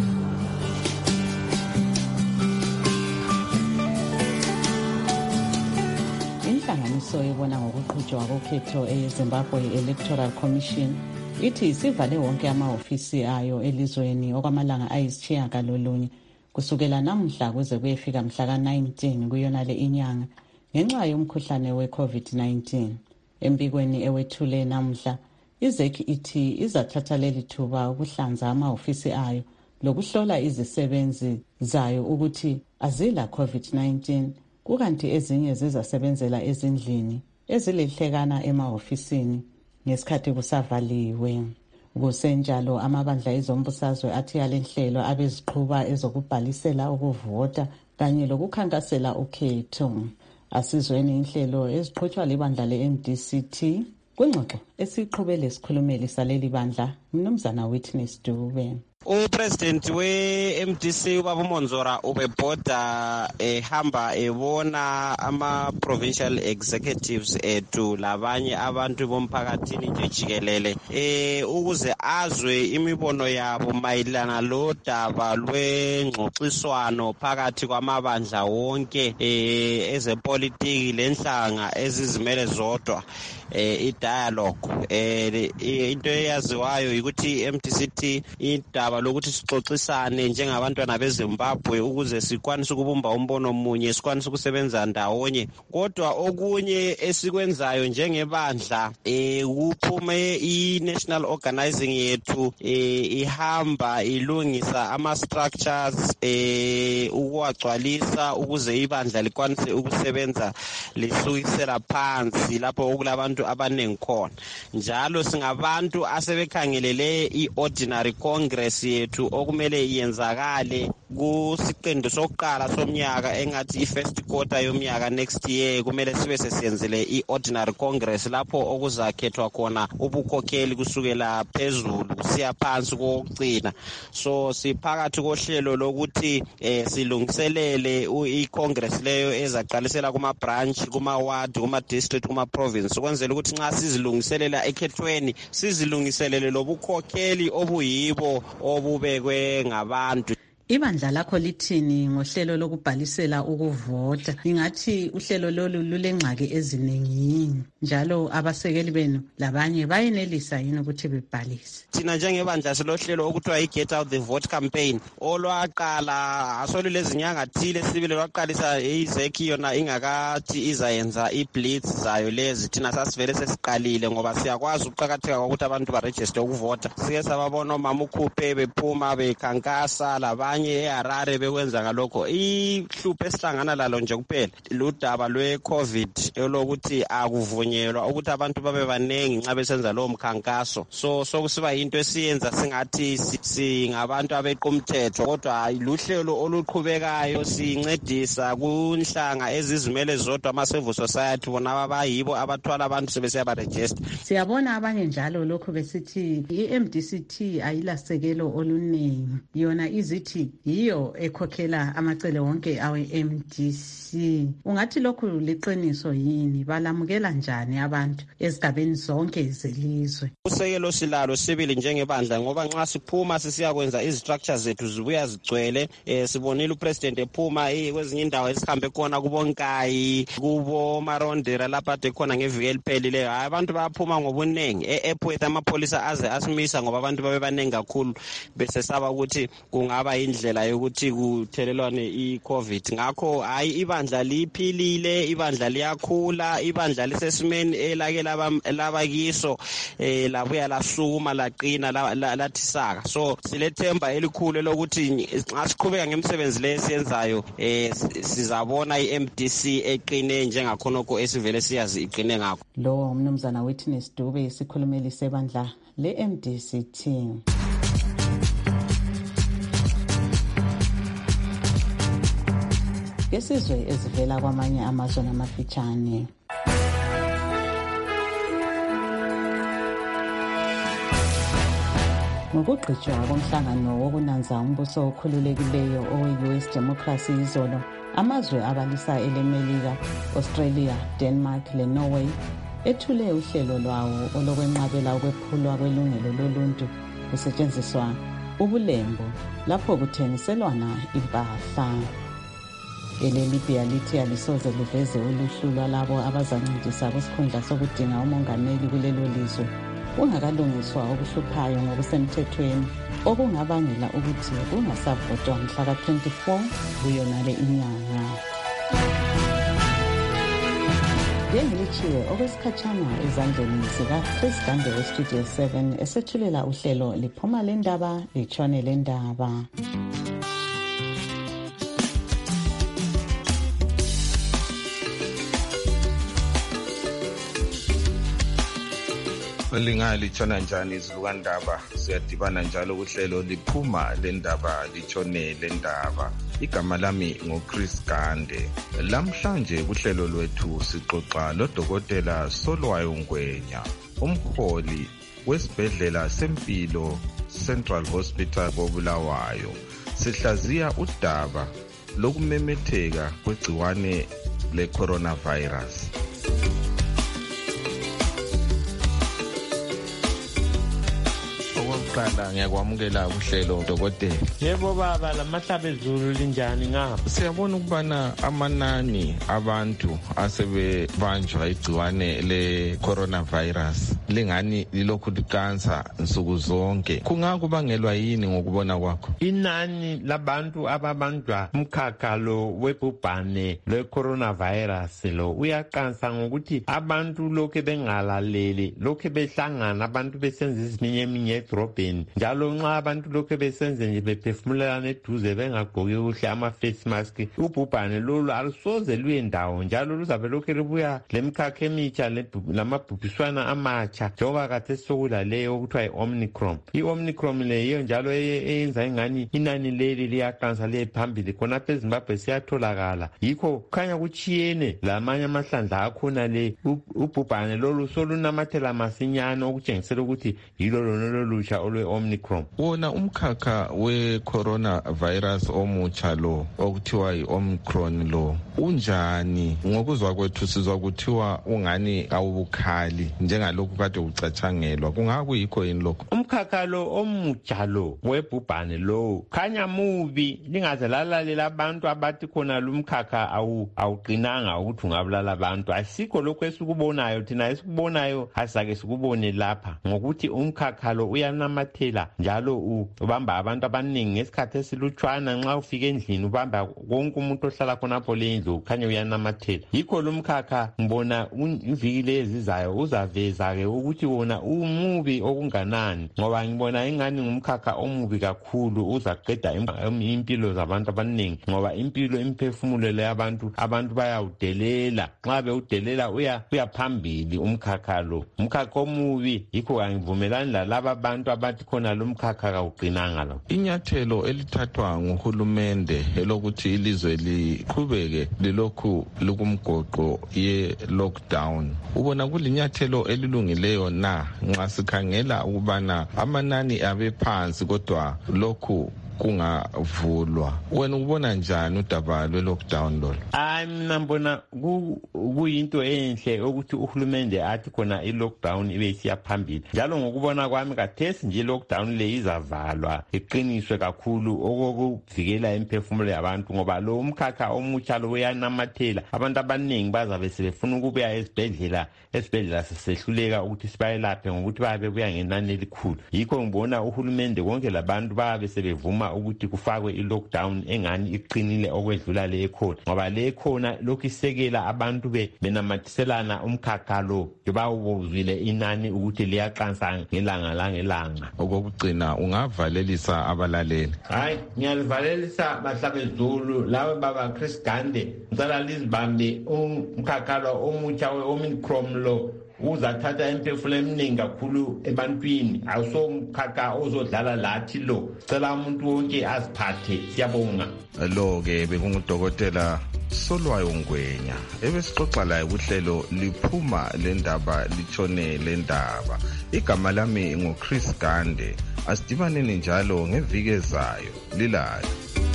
Inhlanganiso ebona ngokuqhutshwa kokhetho eZimbabwe Electoral Commission ithi isivale wonke amahofisi ayo elizweni okwamalanga ayisitshiyagalolunye kusukela namhla kuze kuyefika mhla ka nineteen kuyonale inyanga ngenxa yomkhuhlane we-COVID nineteen. Embikweni ewethule namhla, iZEC ithi izathatha leli thuba ukuhlanza amahofisi ayo lokuhlola izisebenzi zayo ukuthi azila COVID nineteen, kukanti ezinye zizasebenzela ezindlini ezilehlekana emahofisini ngesikhathi kusavaliwe. Kusenjalo amabandla ezombusazwe athi yalenhlelo abeziqhuba ezokubhalisela ukuvota kanye lokukhankasela ukhetho. Asizweni inhlelo eziqhutshwa libandla le-M D C T kwingxoxo esiqhubele isikhulumeli saleli bandla Mnumzana Witness Dube. Upresident we-M D C ubaba Monzora ubebhoda ehamba ebona ama-provincial executives ethu labanye abantu bomphakathini nje jikelele eh ukuze azwe imibono yabo mayelana lodaba lwengxoxiswano phakathi kwamabandla wonke eh ezepolitiki lenhlanga ezizimele zodwa eh i-dialogue eh into eyaziwayo ukuthi i-M D C T indaba lokuthi sixoxisane njengabantwana beZimbabwe ukuze sikwanise ukubumba umbono omunye, sikwanise ukusebenza ndawonye. Kodwa okunye esikwenzayo njengebandla eh kuphume i-national organizing yethu eh ihamba ilungisa ama structures eh ukuwagcwalisa ukuze ibandla likwanise ukusebenza lisukisela phansi lapho okulabantu abaningi khona. Njalo singabantu asebekhangelele i-ordinary congress yethu okumele iyenzakale kusiqendu sokuqala somnyaka engathi i-first quarter yomnyaka next year kumele sibe sesiyenzele i-ordinary congress lapho okuzakhethwa khona ubukhokheli kusukela phezulu kusiya phansi kokugcina. So siphakathi kohlelo lokuthi eh, silungiselele i-congress leyo ezaqalisela kuma branch, kuma ward, kuma district, kuma province ukwenzela ukuthi nxa sizilungiselela ekhethweni sizilungiselele lobukhokheli obuyibo obubekwe ngabantu. Ibandla lakho lithini ngohlelo lokubhalisela ukuvota? Ingathi uhlelo lolu lulengxaki eziningi njalo abasekeli benu labanye bayenelisa yini ukuthi bebhalise? Thina njengebandla silohlelo okuthiwa i-Get Out the Vote campaign olwaqala asolulezinyanga thile sibile lwaqalisa izeki yona ingakathi izayenza i-blitz zayo lezi. Thina sasivele sesiqalile ngoba siyakwazi ukuqakatheka kokuthi abantu baregister ukuvota. Sike sababona omama ukhuphe bephuma bekhankasa labanye eHarare bekwenza ngalokho. Ihlupho esihlangana lalo nje kuphela ludaba lwe-COVID elokuthi akuvunyelwa ukuthi abantu babe baningi nxa besenza lowo mkhankaso. So sokusiba yinto esiyenza singathi singabantu abeqa umthetho, kodwa luhlelo oluqhubekayo sincedisa kunhlanga ezizimele zodwa ama-civil society bona abayibo abathwala abantu sebesiya baregister. Siyabona abanye njalo lokho besithi i-M D C T ayilasekelo oluningi, yona izithi yiyo ekhokhela amacele wonke awe-M D C. Ungathi lokhu liqiniso yini? Balamukela njani abantu ezigabeni zonke zelizwe? Usekelo silalo sibili njengebandla ngoba nxa siphuma sisiya kwenza izistructures zethu zibuya zigcwele. Eh, sibonile upresident ephuma kwezinye indawo esihambe khona kubonkayi kubo marondera lapha ade khona ngeviki eliphelileyo. Hayi abantu bayaphuma ngobuningi e-airport amapholisa aze asimisa ngoba abantu babe baningi kakhulu bese saba ukuthi kungaba indlela yokuthi kuthelelwane i-COVID. Ngakho hayi ibandla liphilile, ibandla liyakhula, ibandla lisesimeni elake labakiso eh labuya lasukuma laqina lathisaka. So silethemba elikhulu lokuthi nxa siqhubeka ngemisebenzi lesiyenzayo eh sizabona i-M D C eqine njengakhonoko esivele siyazi iqine ngakho. Lo umnumzana Witness Dube isikhulumeli sebandla le-M D C T. Isizwe ezivela kwamanye amazwe namafitshane. Ngokugqitshwa komhlangano wokunanza umbuso okhululekileyo owe-U S Democracy izolo, amazwe abalisa elemelika, Australia, Denmark leNorway ethule uhlelo lwawo olokwenqabela ukwephulwa kwelungelo loluntu kusetshenziswa ubulembu lapho kuthengiselwana impahla. EleLibya lithi alisoze luveze uluhlu lwalabo abazancedisa kwisikhundla sokudinga umongameli kulelo lizwe kungakalungiswa okuhluphayo ngokusemthethweni okungabangela ukuthi kungasavotwa mhla ka twenty-four kuyonale inyanga. Ngengilitshiwe okwesikhatshana ezandleni zika-Chris Gande we-Studio seven esethulela uhlelo liphuma lendaba litshone lendaba. Lingalitshona njani izilukandaba? Siyadibana njalo kuhlelo liphuma lendaba litshone lendaba. Igama lami ngoChris Gande. Lamhlanje kuhlelo lwethu sixoxa lodokotela Solwayo Ngwenya, umholi wesibhedlela sempilo Central Hospital koBulawayo. Sihlaziya udaba lokumemetheka kwegciwane le-coronavirus. Qala ngiyakwamukela uhlelo dokotela. Yebo baba, lamahlaba ezulu linjani ngapha? Siyabona ukubana amanani abantu asebebanjwa igciwane le-coronavirus lingani lilokhu likansa nsuku zonke. Kungakubangelwa yini ngokubona kwakho? Inani labantu ababanjwa umkhakha lo webhubhane le-coronavirus lo uyakansa ngokuthi abantu lokhe bengalaleli, lokhe behlangana abantu besenza iziminye eminye edrobheni. Njalo nxa abantu lokhe besenze nje bephefumulelana eduze bengagqoki kuhle ama-face mask, ubhubhane lolu alusoze luyendawo njalo luzabe lokhe lubuya lemkhakha emitsha lamabhubhiswana amatsha njengoba kade sokulaleyo okuthiwa i-Omicron. I-Omicron leyo njalo eyenza ingani inani leli liyakansa liye phambili khonapha eZimbabwe siyatholakala. Yikho kukhanya kutshiyene lamanye amahlandla akhona le ubhubhane lolu solunamathela masinyane okutshengisela ukuthi yilo lona lolutsha lwe-Omicron. Wona umkhakha we-coronavirus omutsha lo okuthiwa yi-Omicron lo unjani? Ngokuzwa kwethu sizwa kuthiwa ungani awubukhali njengalokhu kade ucatshangelwa. Kungakuyikho yini lokho? Umkhakha lo omutsha lo webhubhane lo khanya mubi, lingaze lalalela abantu abathi khona lumkhakha awu awuqinanga ukuthi ungabulala abantu. Asikho lokho esikubonayo, thina esikubonayo asake sikubone lapha ngokuthi umkhakha lo uyanamathela njalo ubamba abantu abaningi ngesikhathi esilutshwana. Nxa ufika endlini ubamba konke umuntu ohlala khonapho lendlu khanya uyanamathela. Yikho lumkhakha ngibona iviki ezizayo uzaveza ke ukuthi wona umubi okunganani, ngoba ngibona ingani ngumkhakha omubi kakhulu, uzaqeda impilo zabantu abaningi, ngoba impilo imphefumulo leyabantu abantu bayawudelela. Nxa bewudelela uya uya phambili umkhakha lo. Umkhakha omubi, yikho angivumelani lalaba abantu abathi khona lo mkhakha kawuqinanga lo. Inyathelo elithathwa nguhulumende elokuthi ilizwe liqhubeke lilokhu likumgoqo ye lockdown, ubona kulinyathelo elilungileyo na nxa sikhangela ukubana amanani abe phansi kodwa lokhu kungavulwa? Wena ubona njani udaba lwe-lockdown lolo? Hayi, mina ngibona kuyinto enhle ukuthi uhulumende athi khona i-lockdown ibe isiya phambili. Njalo ngokubona kwami kathesi nje i-lockdown le izavalwa iqiniswe kakhulu okokuvikela imphefumulo yabantu, ngoba lo umkhakha omutsha lo uyanamathela. Abantu abaningi bazabe sebefuna ukubuya esibhedlela, esibhedlela sesehluleka ukuthi sibayelaphe ngokuthi babe buya ngenani elikhulu. Yikho ngibona uhulumende konke labantu babe sebevuma ukuthi kufakwe i-lockdown engani iqinile okwedlula le ekhona, ngoba le ekhona lokhu isekela abantu be benamathiselana umkhakha lo bawuzwile inani ukuthi liyaqansa ngelanga langelanga. Okokugcina ungavalelisa abalaleli? Hayi, ngiyalivalelisa bahlabezulu laba baba Chris Gande, ngicela lizibambe umkhakha lo omutsha we-Omicron lo uzathatha imphefumulo eminingi kakhulu ebantwini. Awusomkhakha ozodlala lathi lo. Cela umuntu wonke aziphathe. Siyabonga. Lo ke bekungudokotela Solwayo Ngwenya ebesixoxa laye kuhlelo liphuma lendaba litshone lendaba. Igama lami ngoChris Gande. Asidibaneni njalo ngeviki ezayo. Lilayo.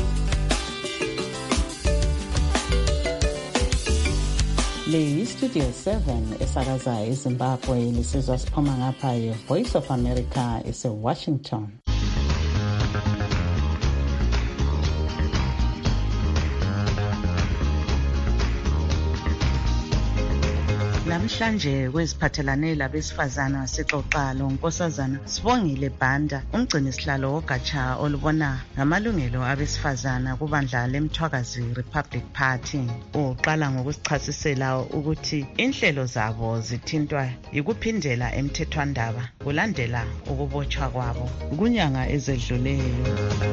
Le Studio seven esakaza eZimbabwe lisizwa siphuma ngapha ye-Voice of America ese-Washington. Namhlanje kweziphathelane labesifazana sixoxa lonkosazana Sibongile Banda, umgcini sihlalo wogatsha olubona ngamalungelo abesifazana kubandla leMthwakazi Republic Party. Uqala ngokusichasisela ukuthi inhlelo zabo zithintwa yikuphindela emthethwandaba kulandela ukubotshwa kwabo kunyanga ezedluleyo.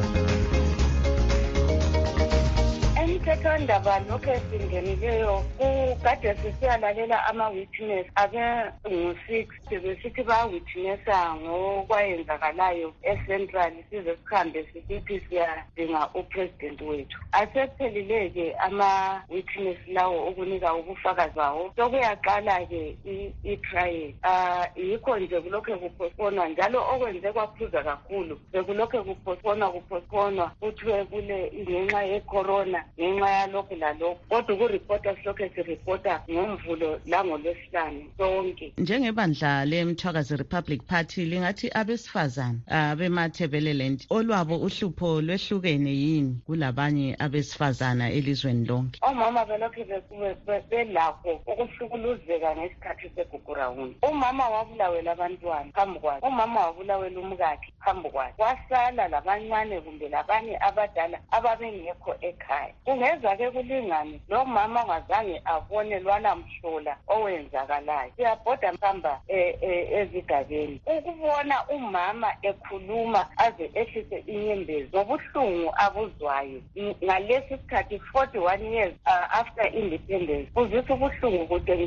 Umthethwandaba lokho esingenileyo kukade sisiyalalela ama-witness abe ngu-six besithi ba-witnessa ngokwayenzakalayo eCentral size sikhambe sisithi siyadinga upresident wethu. Asephelile-ke ama-witness lawo ukunika ubufakazi bawo, sokuyaqala-ke i-trial. Um yikho nje kulokhe kupostponwa njalo okwenze kwaphuza kakhulu bekulokhe kupostponwa kupostponwa kuthiwe kule ngenxa ye-corona ngenxa yalokhu lalokhu, kodwa ukuripota silokhe siripota ngomvulo langolwesihlanu sonke. Njengebandla leMthwakazi Republic Party lingathi abesifazana abemathebeleland olwabo uhlupho lwehlukene yini kulabanye abesifazana elizweni lonke? Omama belokhe belakho ukuhlukuluzeka ngesikhathi segugurawundi. Umama wabulawela abantwana phambi kwakhe, umama wabulawela umkakhe phambi kwakhe, wasala labancane kumbe labanye abadala ababengekho ekhaya. Kungeza-ke kulingane lo mama ngazange abone lwanamhlola owenzakalayo. Siyabhoda mhamba ezigabeni ukubona umama ekhuluma aze ehlise inyembezi ngobuhlungu abuzwayo ngalesi sikhathi forty-one years uh, after independence. Kuzisa ubuhlungu kutshengisela ukuthi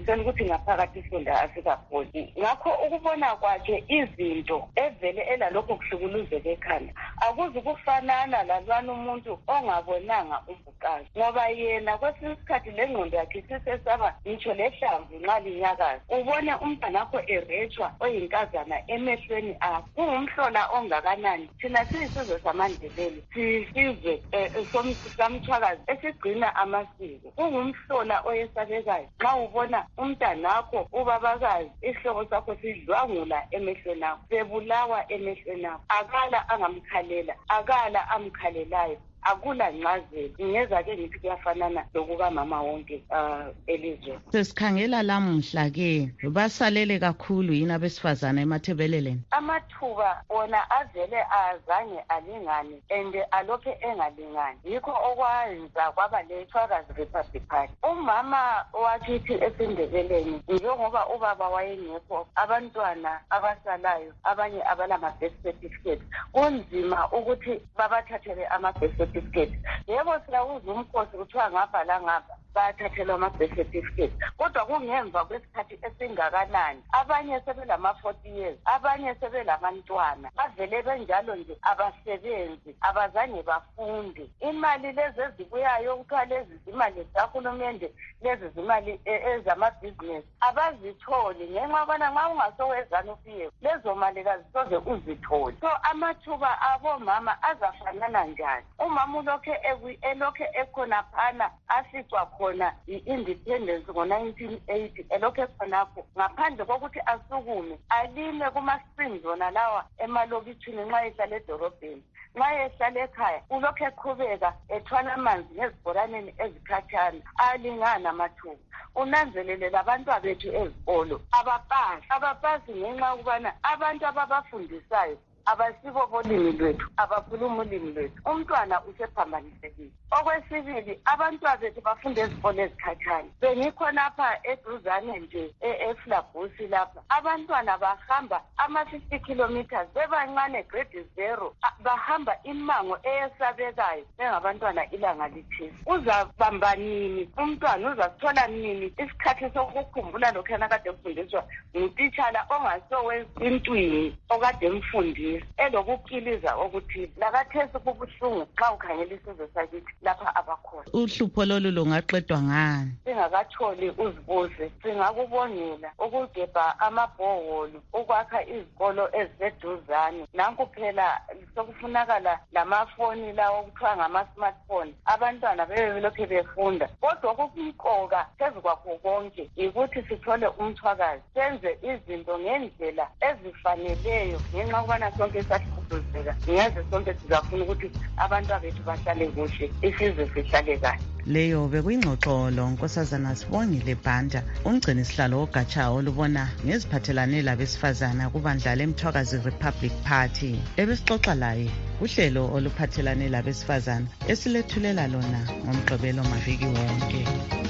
ingaphakathi ifunda asikapholi. Ngakho ukubona kwakhe izinto evele elalokho kuhlukuluzeka ekhanda akuzi kufanana lalwana umuntu ongabonanga umbukazi, ngoba yena kwesinye isikhathi le ngqondo yakhe sisesaba ngitsho lehlamvu nxa linyakaza ubone umntanakho erechwa oyinkazana emehlweni akho. Kungumhlola ongakanani thina siyisizwe samaNdebele, sisizwe somthwakazi esigcina amasiko. Kungumhlola oyesabekayo nxa ubona umntanakho ubabakazi isihloko sakho sidlwangula emehlweni akho, sebulawa emehlweni akho, akala angamkhalela, akala amkhalelayo, akula ncazelo. Ngeza ke ngithi kuyafanana lokuba mama wonke uh, elizwe. Sesikhangela lamuhla ke basalele kakhulu yini abesifazana emathebeleleni? Amathuba wona avele azange alingane ende alokhe engalingani, yikho okwenza kwaba le Thwakazi Republic Party. Umama wakithi esindebeleni njengoba ubaba wayengekho, abantwana abasalayo abanye abalama birth certificate kunzima ukuthi babathathele ama birth certificate. Yebo silawuza umkhosi kuthiwa ngapha la ngapha bayathathelwa ama-birth certificate, kodwa kungemva kwesikhathi esingakanani. Abanye sebelama forty years, abanye sebelabantwana, bavele benjalo nje abasebenzi, abazange bafunde. Imali lezi ezibuyayo kuthiwa lezi zimali zikahulumende, lezi zimali ezamabhizinesi abazitholi ngenxa yokubana nxa ungasowezana ufiye lezo mali kazisoze uzithole. So amathuba abomama azafanana njani? Umama ulokhe elokhe ekhona phana aficwa khona i-independence ngo-nineteen eighty, elokhe khonapho ngaphandle kokuthi asukume alime kuma-springs wona lawa emalokitshini nxa ehlala edorobheni. Nxa ehlala ekhaya ulokhe eqhubeka ethwala amanzi ngezibhoraneni ezikhatshana, alingana amathuba. Unanzelele labantwana bethu ezikolo abapasi abapasi ngenxa yokubana abantu ababafundisayo abasibo bolimi lwethu, abakhuluma ulimi lwethu. Umntwana usephambanisekile. Okwesibili, abantwana bethu bafunda ezikolo ezikhatshana. Bengikhonapha eduzane nje eFlabusi lapha, abantwana bahamba ama-fifty kilometers bebancane grade zero, bahamba imango eyesabekayo bengabantwana ilanga lithile. Uzabamba nini umntwana, uzasithola nini isikhathi sokukhumbula lokhu yena kade kufundiswa ngutitshala ongasowenza intwini okade emfundisa elokuphiliza okuthile. Lakathesi kubuhlungu xa ukhangela isizwe sakithi lapha abakhona. Uhlupho lolu lungaqedwa ngani? Singakatholi uzibuze, singakubongela ukugebha amabhoholo, ukwakha izikolo eziseduzane. Nanku phela sokufunakala lamafoni lawo okuthiwa ngama-smartphone, abantwana bebe belokhe befunda. Kodwa okumqoka phezu kwakho konke yikuthi sithole umthwakazi, senze izinto ngendlela ezifaneleyo ngenxa yokubana sonke sahlukuluzeka. Ngiyazi sonke sizafuna ukuthi abantwana bethu bahlale kuhle, isizwe sihlale kahle. Leyo bekuyingxoxo lo Nkosazana Sibongile Bhanda, umgcini sihlalo wogatsha olubona ngeziphathelane labesifazana kubandla leMthwakazi Republic Party. Ebesixoxa laye uhlelo oluphathelane labesifazana esilethulela lona ngomgqibelo maviki wonke.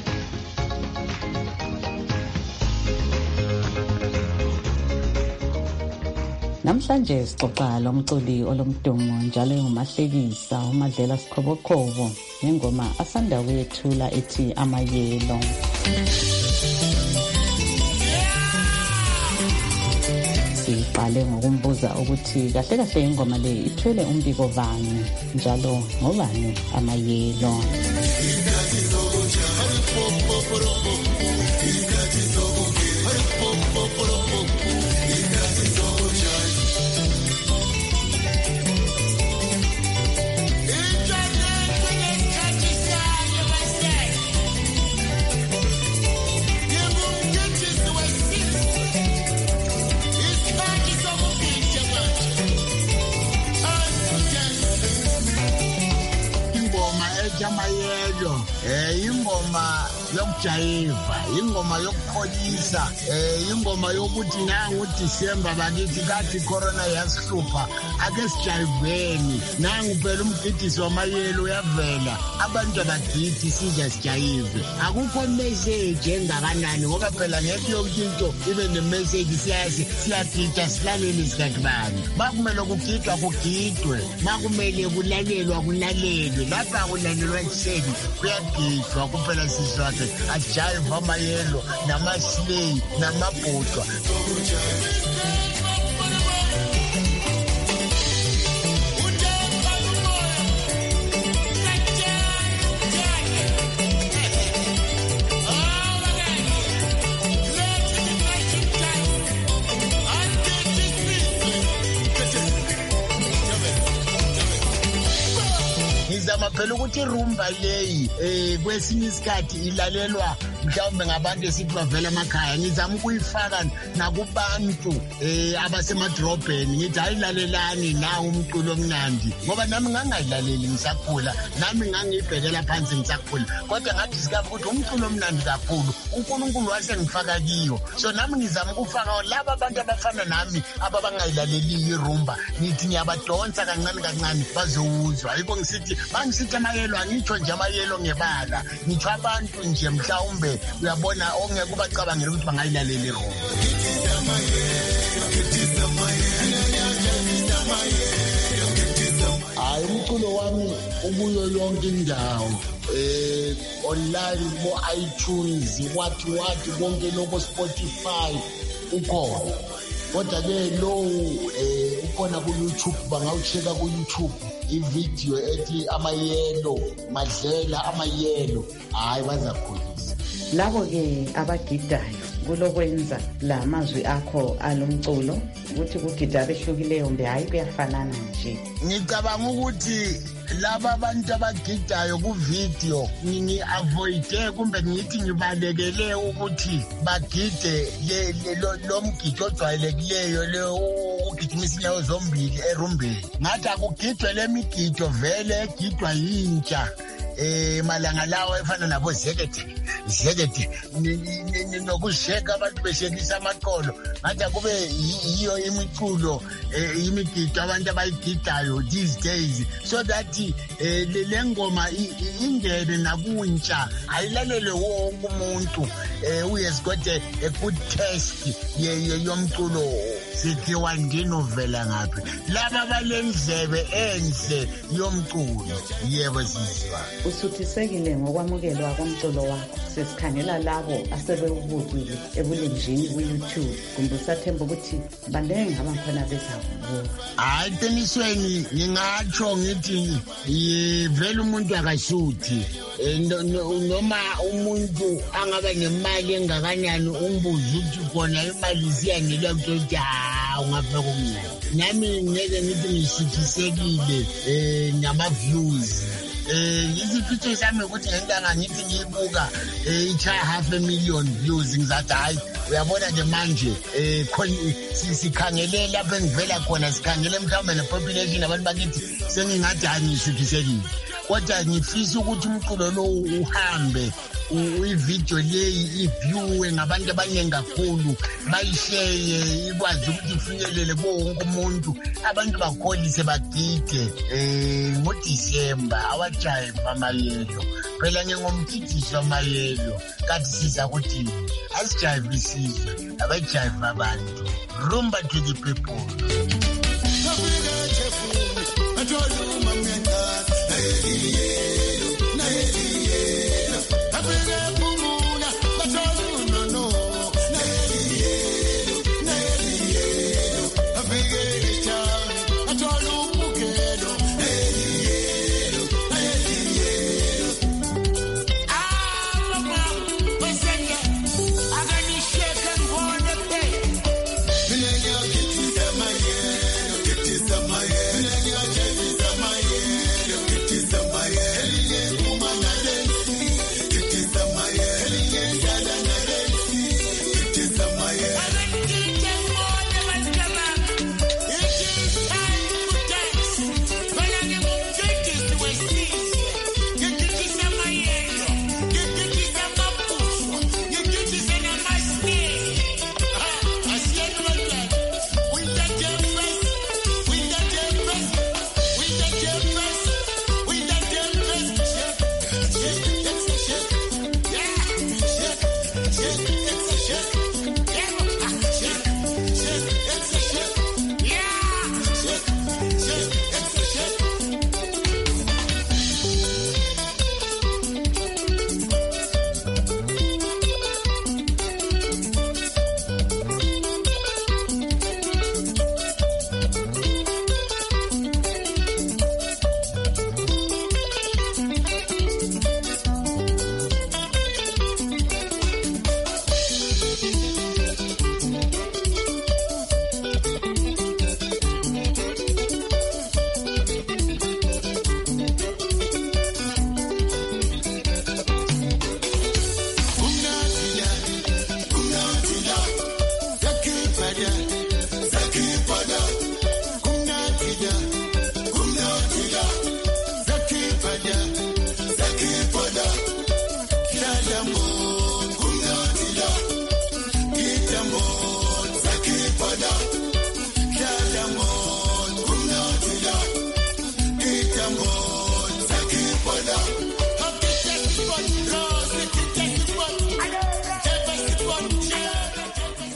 Namhlanje sixoxa lomculi olomdumo njalo engumahlekisa uMadlela Sikhobokhobo ngengoma asanda kuyethula ethi Amayelo. Siqale ngokumbuza ukuthi kahle kahle ingoma le ithwele umbiko bani njalo ngobani amayelo. Amayelo eh ingoma yokujayiva, ingoma yokukholisa, eh ingoma yokuthi nangu December bakithi kathi corona yasihlupha, ake sijayiveni. Nangu phela umgidisi wamayelo uyavela, abantu abagidi siza sijayive. Akukho message engakanani ngoba phela ngeke yonke into ibe ne message. Siyazi siyagida silalele isikhathi bani, bakumele ukugidwa kugidwe, makumele kulalelwa kulalelwe. Lapha kulalelwa ekseni kuyagidwa kuphela sizwa amhlophe ajayiva amayelo namasley namabhutwa. Ngizama phela ukuthi irumba leyi eh kwesinye isikhathi ilalelwa mhlawumbe ngabantu esithi bavela emakhaya. Ngizama ukuyifaka nakubantu eh abasemadrobheni ngithi ayilalelani na umculo omnandi ngoba nami ngangayilaleli ngisakhula, nami ngangiyibhekela phansi ngisakhula, kodwa ngathi sikafa ukuthi umculo omnandi kakhulu uNkulunkulu wasengifaka kiyo. So nami ngizama ukufaka laba abantu abafana nami ababangayilaleli irumba, ngithi ngiyabadonsa kancane kancane bazowuzwa. Yiko ngisithi bangisithi amayelo angitsho nje amayelo ngebala, ngitsho abantu nje mhlawumbe uyabona ongeke ubacabangela ukuthi bangayilalela irumba. Hayi umculo wami ubuyo yonke indawo eh online mo iTunes wathi wathi konke lokho Spotify ukhona, kodwa ke lo eh ukhona ku YouTube, bangawucheka ku YouTube ivideo ethi amayelo madlela amayelo. Hayi bazakhulisa labo ke abagidayo kulokwenza la mazwi akho alomculo ukuthi kugida behlukileyo mbe hayi kuyafanana nje. Ngicabanga ukuthi laba abantu abagidayo ku video ngi avoide kumbe ngithi ngibalekele ukuthi bagide lo mgido ojwayelekileyo le ugidimisa inyawo zombili erumbeni. Ngathi akugidwe lemigido vele egidwa yintsha eh malanga lawo efana nabo zekete zekete nokusheka abantu beshekisa amaqolo. Ngathi kube yiyo imiculo imigido abantu abayigidayo these days, so that le ngoma ingene nakuntsha ayilalele wonke umuntu. Uyes got a good taste yomculo sithiwa ndinovela ngaphi laba balendlebe enhle yomculo. Yebo sizwa usuthisekile ngokwamukelwa komculo wakho. Sesikhangela labo asebewubukile ebulenjini ku YouTube, kumbe usathemba ukuthi banenge ngabakhona bezakubuka? Hayi qinisweni ngingatsho ngithi vele umuntu akashuthi noma umuntu angaba nemali engakanani ungibuza ukuthi khona imali ziyanela ukuthi ha ungafika kumina. Nami ngeke ngithi ngishithisekile eh nama views eh izifitho zami ukuthi ngentanga ngithi ngiyibuka eh icha half a million views. Ngizathi hayi uyabona nje manje eh sikhangele lapho engivela khona, sikhangele mhlawumbe nepopulation abantu bakithi sengingathi angishithisekile, kodwa ngifisa ukuthi umculo lo uhambe ivideo leyi iviewe ngabantu abaningi kakhulu, bayishare ikwazi ukuthi ifinyelele wonke umuntu, abantu bakholise bagide eh ngoDisemba awajive amayelo. Phela ngengomthithiso amayelo kanti siza ukuthi asijive isizwe abajive abantu. Rumba to the people. Yeah.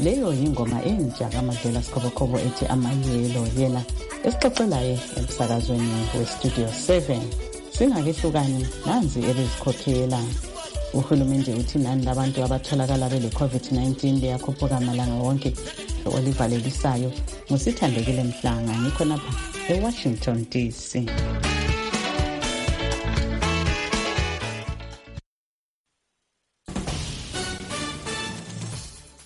leyo yingoma entsha kaMadlela Sikhobokobo ethi Amayelo, yena esixoxelayo emsakazweni westudio seven. Singakehlukani nanzi ebezikhokhela. Uhulumende uthi nani labantu abatholakala bele covid nineteen liyakhuphuka malanga wonke olivalelisayo. Ngusithandekile Mhlanga, ngikho napha eWashington D C.